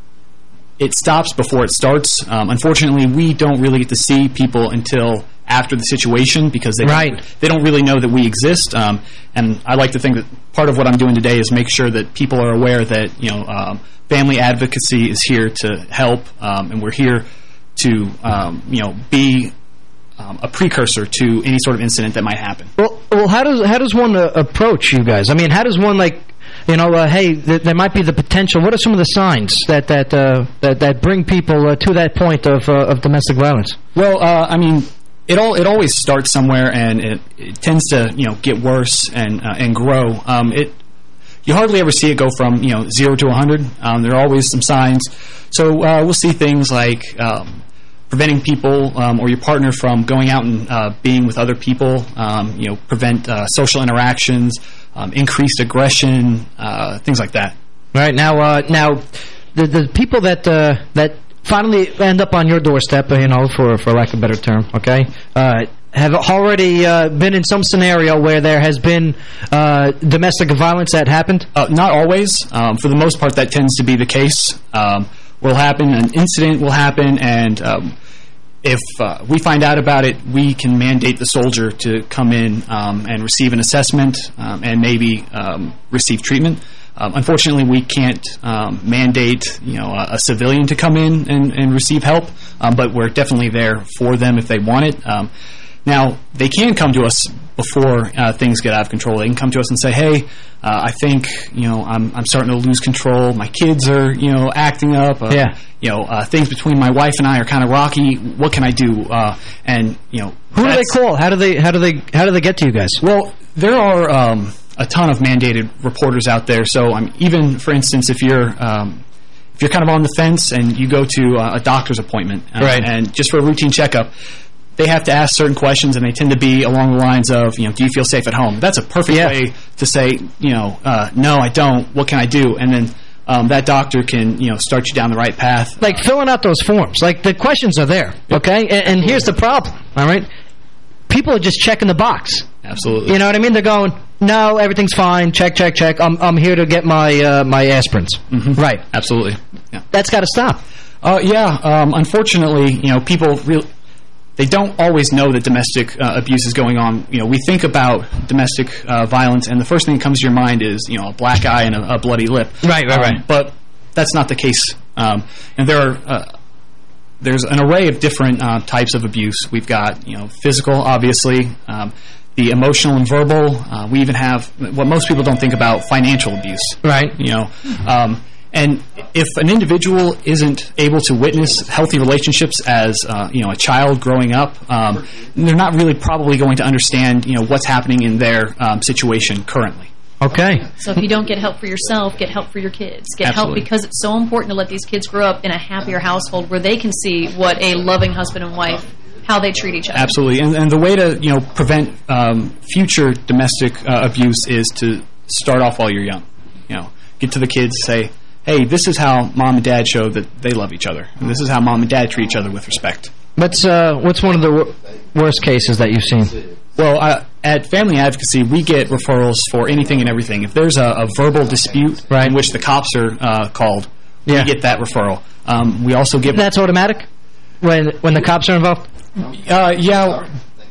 it stops before it starts. Um, unfortunately, we don't really get to see people until after the situation because they right. don't, they don't really know that we exist. Um, and I like to think that part of what I'm doing today is make sure that people are aware that, you know, um, family advocacy is here to help, um, and we're here to, um, you know, be um, a precursor to any sort of incident that might happen. Well, well, how does how does one uh, approach you guys? I mean, how does one like? You know, uh, hey, th there might be the potential. What are some of the signs that that uh, that, that bring people uh, to that point of uh, of domestic violence? Well, uh, I mean, it all it always starts somewhere, and it, it tends to you know get worse and uh, and grow. Um, it you hardly ever see it go from you know zero to a hundred. Um, there are always some signs. So uh, we'll see things like um, preventing people um, or your partner from going out and uh, being with other people. Um, you know, prevent uh, social interactions. Um, increased aggression, uh, things like that. Right now, uh, now the the people that uh, that finally end up on your doorstep, you know, for for lack of a better term, okay, uh, have already uh, been in some scenario where there has been uh, domestic violence that happened. Uh, not always. Um, for the most part, that tends to be the case. Um, will happen. An incident will happen, and um, if uh, we find out about it, we can mandate the soldier to come in um, and receive an assessment um, and maybe um, receive treatment. Um, unfortunately, we can't um, mandate, you know, a, a civilian to come in and, and receive help, um, but we're definitely there for them if they want it. Um, now, they can come to us before uh, things get out of control. They can come to us and say, "Hey, uh, I think you know I'm I'm starting to lose control. My kids are you know acting up. Uh, yeah. You know, uh, things between my wife and I are kind of rocky. What can I do?" Uh, and you know, who do they call? How do they how do they how do they get to you guys? Well, there are um, a ton of mandated reporters out there. So um, even for instance, if you're um, if you're kind of on the fence and you go to uh, a doctor's appointment, uh, right. and just for a routine checkup, they have to ask certain questions, and they tend to be along the lines of, you know, do you feel safe at home? That's a perfect yeah. way to say, you know, uh, no, I don't. What can I do? And then um, that doctor can, you know, start you down the right path. Like filling out those forms. Like the questions are there, okay? And, and here's the problem, all right? People are just checking the box. Absolutely. You know what I mean? They're going, no, everything's fine. Check, check, check. I'm I'm here to get my uh, my aspirins. Mm-hmm. Right. Absolutely. Yeah. That's got to stop. Uh, yeah. Um, unfortunately, you know, people real they don't always know that domestic uh, abuse is going on. You know, we think about domestic uh, violence, and the first thing that comes to your mind is, you know, a black eye and a, a bloody lip. Right, right, um, right. But that's not the case. Um, and there are uh, there's an array of different uh, types of abuse. We've got, you know, physical, obviously, um, the emotional and verbal. Uh, we even have what most people don't think about, financial abuse. Right. You know, um, and if an individual isn't able to witness healthy relationships as, uh, you know, a child growing up, um, they're not really probably going to understand, you know, what's happening in their um, situation currently. Okay. So if you don't get help for yourself, get help for your kids. Get Absolutely. help because it's so important to let these kids grow up in a happier household where they can see what a loving husband and wife, how they treat each other. Absolutely. And, and the way to, you know, prevent um, future domestic uh, abuse is to start off while you're young. You know, get to the kids, say, hey, this is how mom and dad show that they love each other. And this is how mom and dad treat each other with respect. What's, uh, what's one of the wor worst cases that you've seen? Well, uh, at Family Advocacy, we get referrals for anything and everything. If there's a, a verbal dispute right. in which the cops are uh, called, yeah. we get that referral. Um, we also get... That's automatic? When when the cops are involved? Uh, yeah.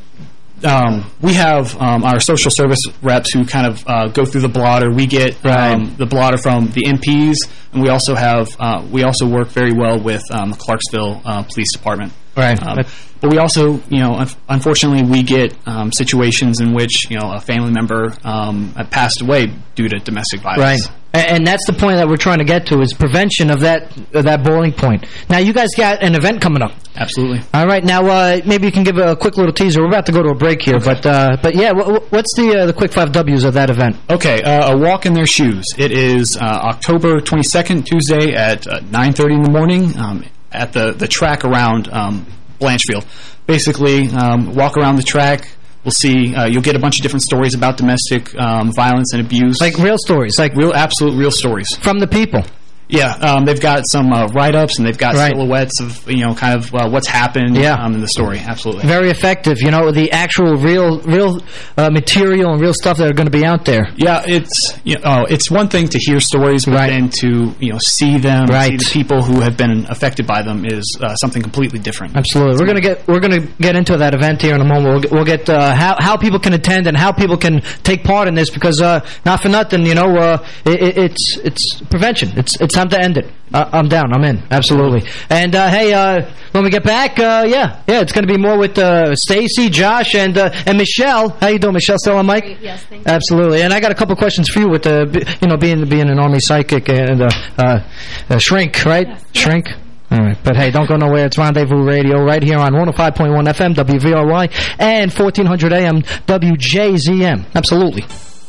Um, we have um, our social service reps who kind of uh, go through the blotter. We get right. um, the blotter from the M Ps, and we also have uh, we also work very well with um, the Clarksville uh, Police Department. Right. Um, but we also, you know, un unfortunately, we get um, situations in which, you know, a family member um, passed away due to domestic violence. Right. And that's the point that we're trying to get to, is prevention of that of that boiling point. Now, you guys got an event coming up. Absolutely. All right. Now, uh, maybe you can give a quick little teaser. We're about to go to a break here, okay. but uh, but yeah, what's the uh, the quick five W's of that event? Okay, uh, a walk in their shoes. It is uh, October twenty-second, Tuesday at uh, nine thirty in the morning um, at the the track around um, Blanchfield. Basically, um, walk around the track. We'll see. Uh, you'll get a bunch of different stories about domestic um, violence and abuse. Like real stories, like real, absolute real stories from the people. Yeah, um, they've got some uh, write-ups and they've got right. silhouettes of, you know, kind of uh, what's happened yeah. um, in the story. Absolutely, very effective. You know, the actual real, real uh, material and real stuff that are going to be out there. Yeah, it's you know, oh, it's one thing to hear stories, but right. then to you know see them, right. see the people who have been affected by them is uh, something completely different. Absolutely, we're gonna get we're gonna get into that event here in a moment. We'll get, we'll get uh, how how people can attend and how people can take part in this, because uh, not for nothing, you know, uh, it, it's it's prevention. It's it's time to end it. Uh, I'm down. I'm in. Absolutely. And, uh, hey, uh, when we get back, uh, yeah, yeah, it's going to be more with uh, Stacy, Josh, and uh, and Michelle. How you doing, Michelle? Still on mic? Yes, thank you. Absolutely. And I got a couple questions for you with, uh, you know, being being an Army psychic and uh, uh, uh, shrink, right? Yes, shrink? Yes. All right. But, hey, don't go nowhere. It's Rendezvous Radio right here on one oh five point one F M, W V R Y, and fourteen hundred A M, W J Z M. Absolutely.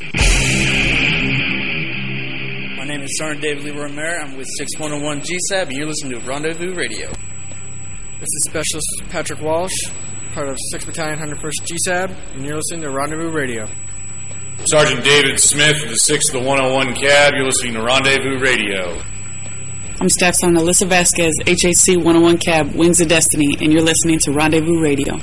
My name is Sergeant David Lee Romero. I'm with six one oh one G S A B, and you're listening to Rendezvous Radio. This is Specialist Patrick Walsh, part of sixth Battalion, one hundred first G S A B, and you're listening to Rendezvous Radio. Sergeant David Smith of the sixth of the one oh one C A B, you're listening to Rendezvous Radio. I'm Staff Sergeant Alyssa Vasquez, H H C one oh one C A B, Wings of Destiny, and you're listening to Rendezvous Radio.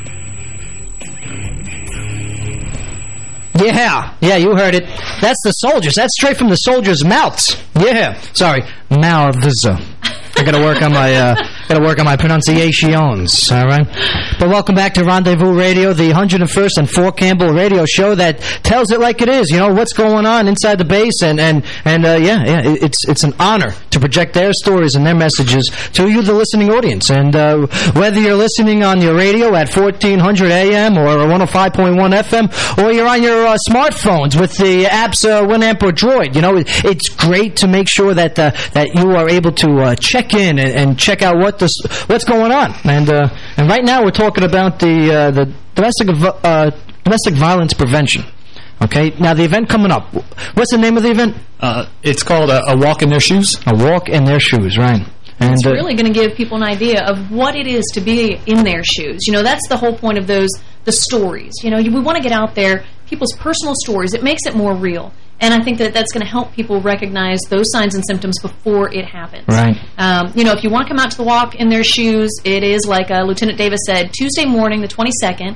Yeah, yeah, you heard it. That's the soldiers. That's straight from the soldiers' mouths. Yeah, sorry, mouths. I gotta work on my uh, gotta work on my pronunciations. All right, but welcome back to Rendezvous Radio, the one hundred first and Fort Campbell radio show that tells it like it is. You know what's going on inside the base, and and and uh, yeah, yeah, it's it's an honor to project their stories and their messages to you, the listening audience. And uh, whether you're listening on your radio at fourteen hundred A M or one oh five point one F M, or you're on your uh, smartphones with the apps uh, Winamp or Droid, you know, it's great to make sure that uh, that you are able to uh, check in and, and check out what this what's going on. And uh, and right now we're talking about the uh, the domestic uh, domestic violence prevention. Okay, now the event coming up. What's the name of the event? Uh, it's called a, a Walk in Their Shoes. A Walk in Their Shoes, right. And it's really going to give people an idea of what it is to be in their shoes. You know, that's the whole point of those, the stories. You know, we want to get out there, people's personal stories. It makes it more real. And I think that that's going to help people recognize those signs and symptoms before it happens. Right. Um, you know, if you want to come out to the walk in their shoes, it is, like uh, Lieutenant Davis said, Tuesday morning, the twenty-second.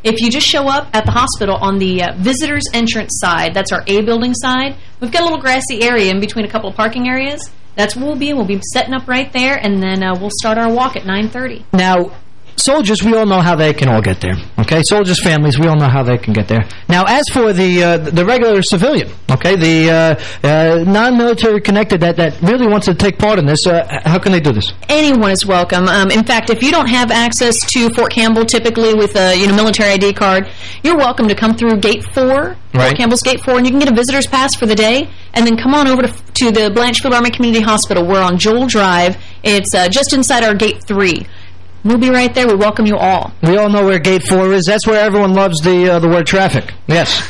If you just show up at the hospital on the uh, visitors entrance side, that's our A building side, we've got a little grassy area in between a couple of parking areas. That's where we'll be. We'll be setting up right there, and then uh, we'll start our walk at nine thirty. Now, soldiers, we all know how they can all get there, okay? Soldiers' families, we all know how they can get there. Now, as for the uh, the regular civilian, okay, the uh, uh, non-military connected that, that really wants to take part in this, uh, how can they do this? Anyone is welcome. Um, in fact, if you don't have access to Fort Campbell, typically with a you know military I D card, you're welcome to come through Gate four, Right. Fort Campbell's Gate four, and you can get a visitor's pass for the day, and then come on over to, to the Blanchfield Army Community Hospital. We're on Joel Drive. It's uh, just inside our Gate three. We'll be right there. We welcome you all. We all know where Gate four is. That's where everyone loves the uh, the word traffic. Yes.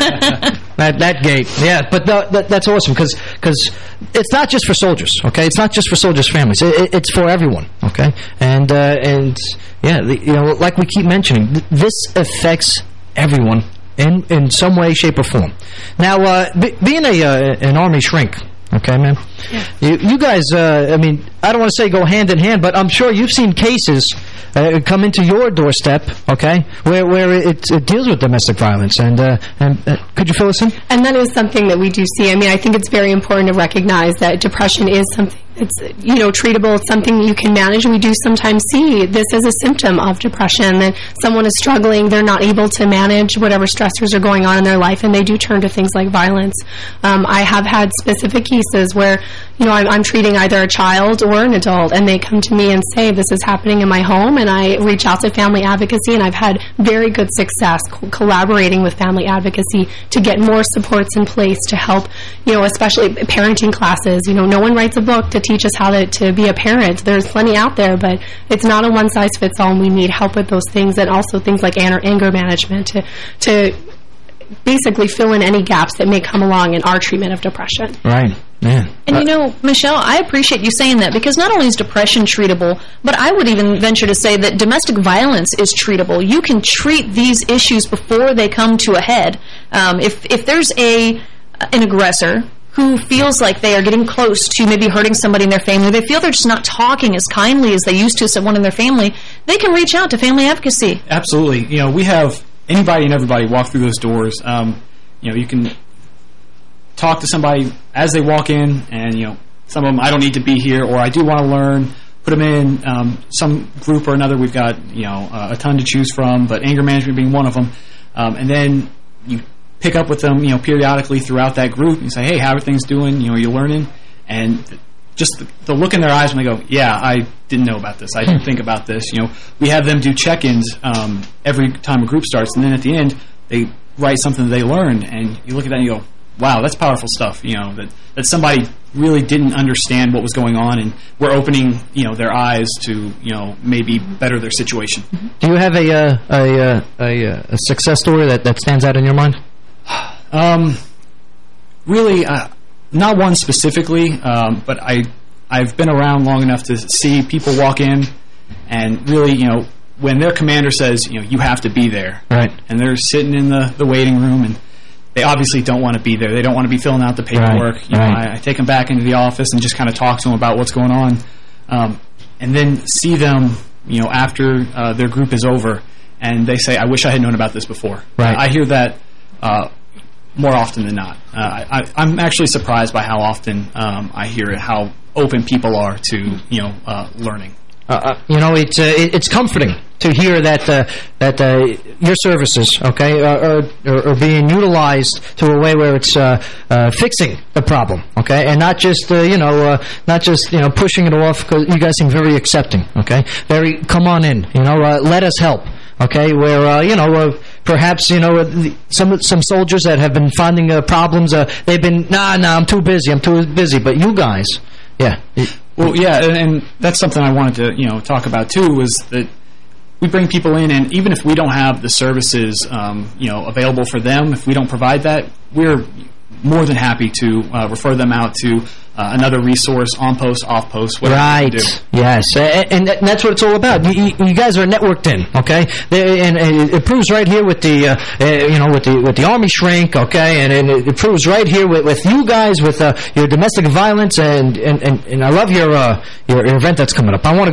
that that gate. Yeah, but the, that, that's awesome because because it's not just for soldiers, okay? It's not just for soldiers' families. It, it, it's for everyone, okay? And, uh, and yeah, the, you know, like we keep mentioning, th this affects everyone in, in some way, shape, or form. Now, uh, be, being a uh, an Army shrink, okay, man? Yeah. You, you guys, uh, I mean, I don't want to say go hand in hand, but I'm sure you've seen cases uh, come into your doorstep, okay, where where it, it deals with domestic violence. And uh, and uh, could you fill us in? And that is something that we do see. I mean, I think it's very important to recognize that depression is something that's, you know, treatable. It's something you can manage. We do sometimes see this as a symptom of depression, that someone is struggling, they're not able to manage whatever stressors are going on in their life, and they do turn to things like violence. Um, I have had specific cases where, you know, I'm, I'm treating either a child or an adult, and they come to me and say, this is happening in my home, and I reach out to family advocacy, and I've had very good success co collaborating with family advocacy to get more supports in place to help, you know, especially parenting classes. You know, no one writes a book to teach us how to, to be a parent. There's plenty out there, but it's not a one-size-fits-all, and we need help with those things, and also things like anger, anger management to to basically fill in any gaps that may come along in our treatment of depression. Right. Man. And, you know, Michelle, I appreciate you saying that, because not only is depression treatable, but I would even venture to say that domestic violence is treatable. You can treat these issues before they come to a head. Um, if, if there's a an aggressor who feels like they are getting close to maybe hurting somebody in their family, they feel they're just not talking as kindly as they used to someone in their family, they can reach out to family advocacy. Absolutely. You know, we have anybody and everybody walk through those doors. Um, you know, you can talk to somebody as they walk in, and, you know, some of them, I don't need to be here, or I do want to learn, put them in um, some group or another. We've got, you know, uh, a ton to choose from, but anger management being one of them. Um, and then you pick up with them, you know, periodically throughout that group and say, hey, how are things doing? You know, are you learning? And just the, the look in their eyes when they go, yeah, I didn't know about this. I didn't think about this. You know, we have them do check-ins um, every time a group starts, and then at the end, they write something that they learned, and you look at that and you go, wow, that's powerful stuff, you know, that, that somebody really didn't understand what was going on, and we're opening, you know, their eyes to, you know, maybe better their situation. Do you have a, uh, a, uh, a, uh, a success story that, that stands out in your mind? Um, really, uh, not one specifically, um, but I, I've been around long enough to see people walk in and really, you know, when their commander says, you know, you have to be there. Right. And they're sitting in the, the waiting room, and they obviously don't want to be there. They don't want to be filling out the paperwork. Right. You know, Right. I, I take them back into the office and just kind of talk to them about what's going on. Um, and then see them, you know, after uh, their group is over, and they say, I wish I had known about this before. Right. I hear that uh, more often than not. Uh, I, I'm actually surprised by how often um, I hear it, how open people are to, you know, uh, learning. Uh, uh, you know, it's uh, it, it's comforting to hear that uh, that uh, your services, okay, are, are, are being utilized to a way where it's uh, uh, fixing the problem, okay, and not just uh, you know uh, not just you know pushing it off. Because you guys seem very accepting, okay, very come on in, you know, uh, let us help, okay. Where uh, you know uh, perhaps you know uh, some some soldiers that have been finding uh, problems, uh, they've been nah nah I'm too busy, I'm too busy, but you guys, yeah. It, Well, yeah, and, and that's something I wanted to, you know, talk about too. Was that we bring people in, and even if we don't have the services, um, you know, available for them, if we don't provide that, we're more than happy to uh, refer them out to uh, another resource, on post, off post, whatever right. we do. Yes, and, and that's what it's all about. You, you, you guys are networked in, okay? They, and, and it proves right here with the, uh, uh, you know, with the with the Army shrink, okay? And, and it proves right here with, with you guys with uh, your domestic violence, and and, and, and I love your, uh, your your event that's coming up. I want to go to it.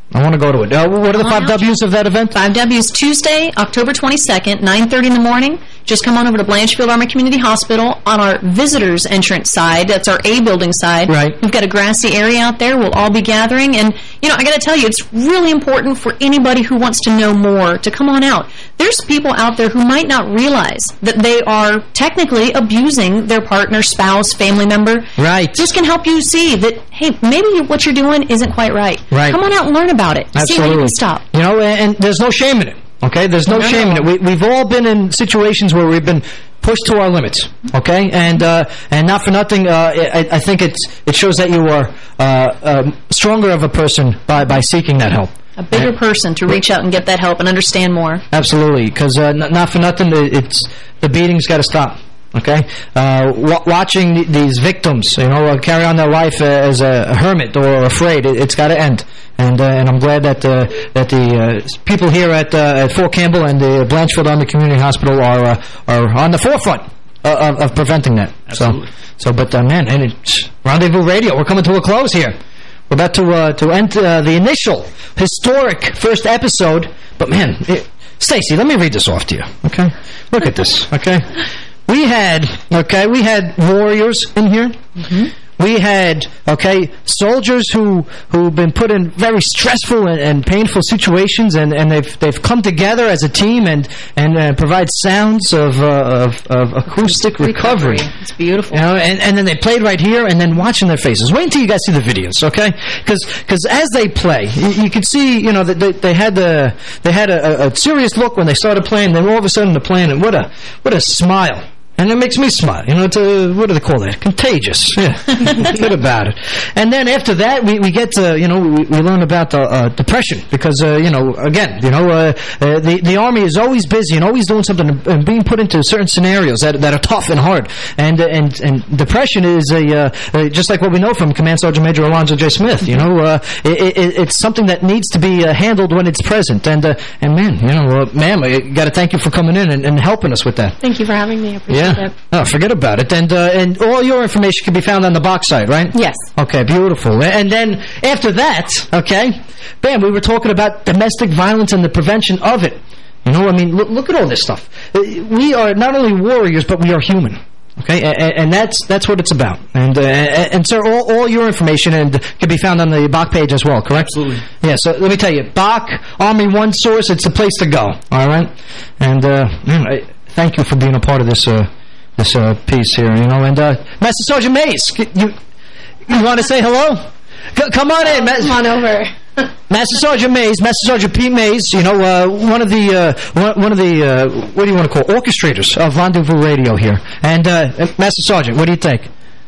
I want to go to it. Uh, what are the five W's of that event? Five W's, Tuesday, October twenty-second, nine thirty in the morning. Just come on over to Blanchfield Army Community Hospital on our visitors entrance side. That's our A building side. Right. We've got a grassy area out there. We'll all be gathering. And, you know, I got to tell you, it's really important for anybody who wants to know more to come on out. There's people out there who might not realize that they are technically abusing their partner, spouse, family member. Right. This can help you see that, hey, maybe what you're doing isn't quite right. Right. Come on out and learn about it. Absolutely. See how you can stop. You know, and, and there's no shame in it. Okay, there's no, no shame in it. We, we've all been in situations where we've been pushed to our limits. Okay, and uh, and not for nothing, uh, I, I think it's it shows that you are uh, um, stronger of a person by by seeking that help. A bigger and, person to reach out and get that help and understand more. Absolutely, because uh, not for nothing, it's the beating's got to stop. Okay, uh, w watching these victims, you know, uh, carry on their life uh, as a hermit or afraid, it, it's got to end. And uh, and I'm glad that uh, that the uh, people here at uh, at Fort Campbell and the Blanchfield Army Community Hospital are uh, are on the forefront uh, of, of preventing that. Absolutely. So, so but uh, man, and it's Rendezvous Radio. We're coming to a close here. We're about to uh, to end uh, the initial historic first episode. But man, Stacey, let me read this off to you. Okay, look at this. Okay. We had, okay, we had warriors in here. Mm-hmm. We had, okay, soldiers who who've been put in very stressful and, and painful situations, and, and they've they've come together as a team and and uh, provide sounds of, uh, of of acoustic recovery. recovery. It's beautiful. You know, and and then they played right here, and then watching their faces. Wait until you guys see the videos, okay? Because because as they play, you, you could see, you know, that they, they had the they had a, a serious look when they started playing. Then all of a sudden they're playing, and what a what a smile. And it makes me smile. You know, it's a, what do they call that? Contagious. Yeah. Good about it. And then after that, we, we get to, you know, we, we learn about uh, uh, depression. Because, uh, you know, again, you know, uh, uh, the, the Army is always busy and always doing something and being put into certain scenarios that, that are tough and hard. And uh, and, and depression is, a uh, uh, just like what we know from Command Sergeant Major Alonzo J. Smith, you know, uh, it, it, it's something that needs to be uh, handled when it's present. And, uh, and man, you know, uh, ma'am, I got to thank you for coming in and, and helping us with that. Thank you for having me. I appreciate yeah. that. Oh, forget about it. And uh, and all your information can be found on the box site, right? Yes. Okay, beautiful. And then after that, okay, bam, we were talking about domestic violence and the prevention of it. You know, I mean, look, look at all this stuff. We are not only warriors, but we are human. Okay, and, and that's that's what it's about. And uh, and, and sir, all, all your information and can be found on the B A C page as well, correct? Absolutely. Yeah. So let me tell you, B A C Army One Source, it's the place to go. All right. And uh, man, I, thank you for being a part of this. Uh, This uh, piece here, you know, and uh, Master Sergeant Mays, you you want to say hello? C come on in, Master. Come on over. Master Sergeant Mays, Master Sergeant Pete Mays, you know, uh, one of the uh, one, one of the uh, what do you want to call orchestrators of Rendezvous Radio here, and uh, Master Sergeant, what do you think?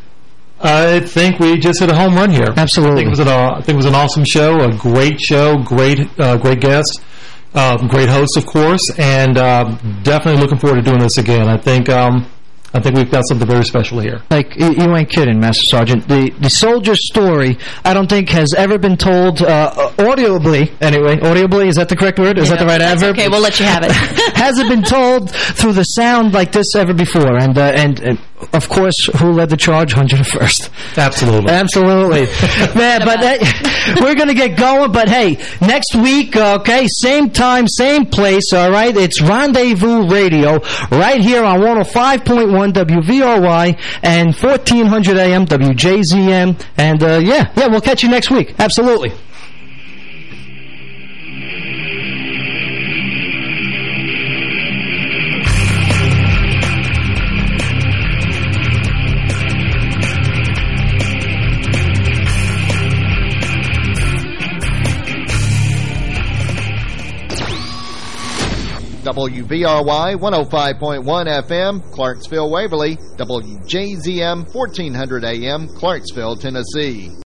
I think we just hit a home run here. Absolutely, I think it was an, uh, I think it was an awesome show, a great show, great uh, great guest. Um, great host, of course, and uh, definitely looking forward to doing this again. I think um, I think we've got something very special here. Like, you ain't kidding, Master Sergeant. The the soldier's story, I don't think, has ever been told uh, audibly, anyway. Audibly, is that the correct word? Is yeah, that the right adverb? Okay, we'll let you have it. Hasn't been told through the sound like this ever before. And, uh, and, and of course, who led the charge? one hundred first. Absolutely. Absolutely. Man, but that, we're going to get going. But, hey, next week, okay, same time, same place, all right? It's Rendezvous Radio right here on one oh five point one W V R Y and fourteen hundred A M W J Z M. And, uh, yeah, yeah, we'll catch you next week. Absolutely. W V R Y one oh five point one F M, Clarksville, Waverly, W J Z M fourteen hundred A M, Clarksville, Tennessee.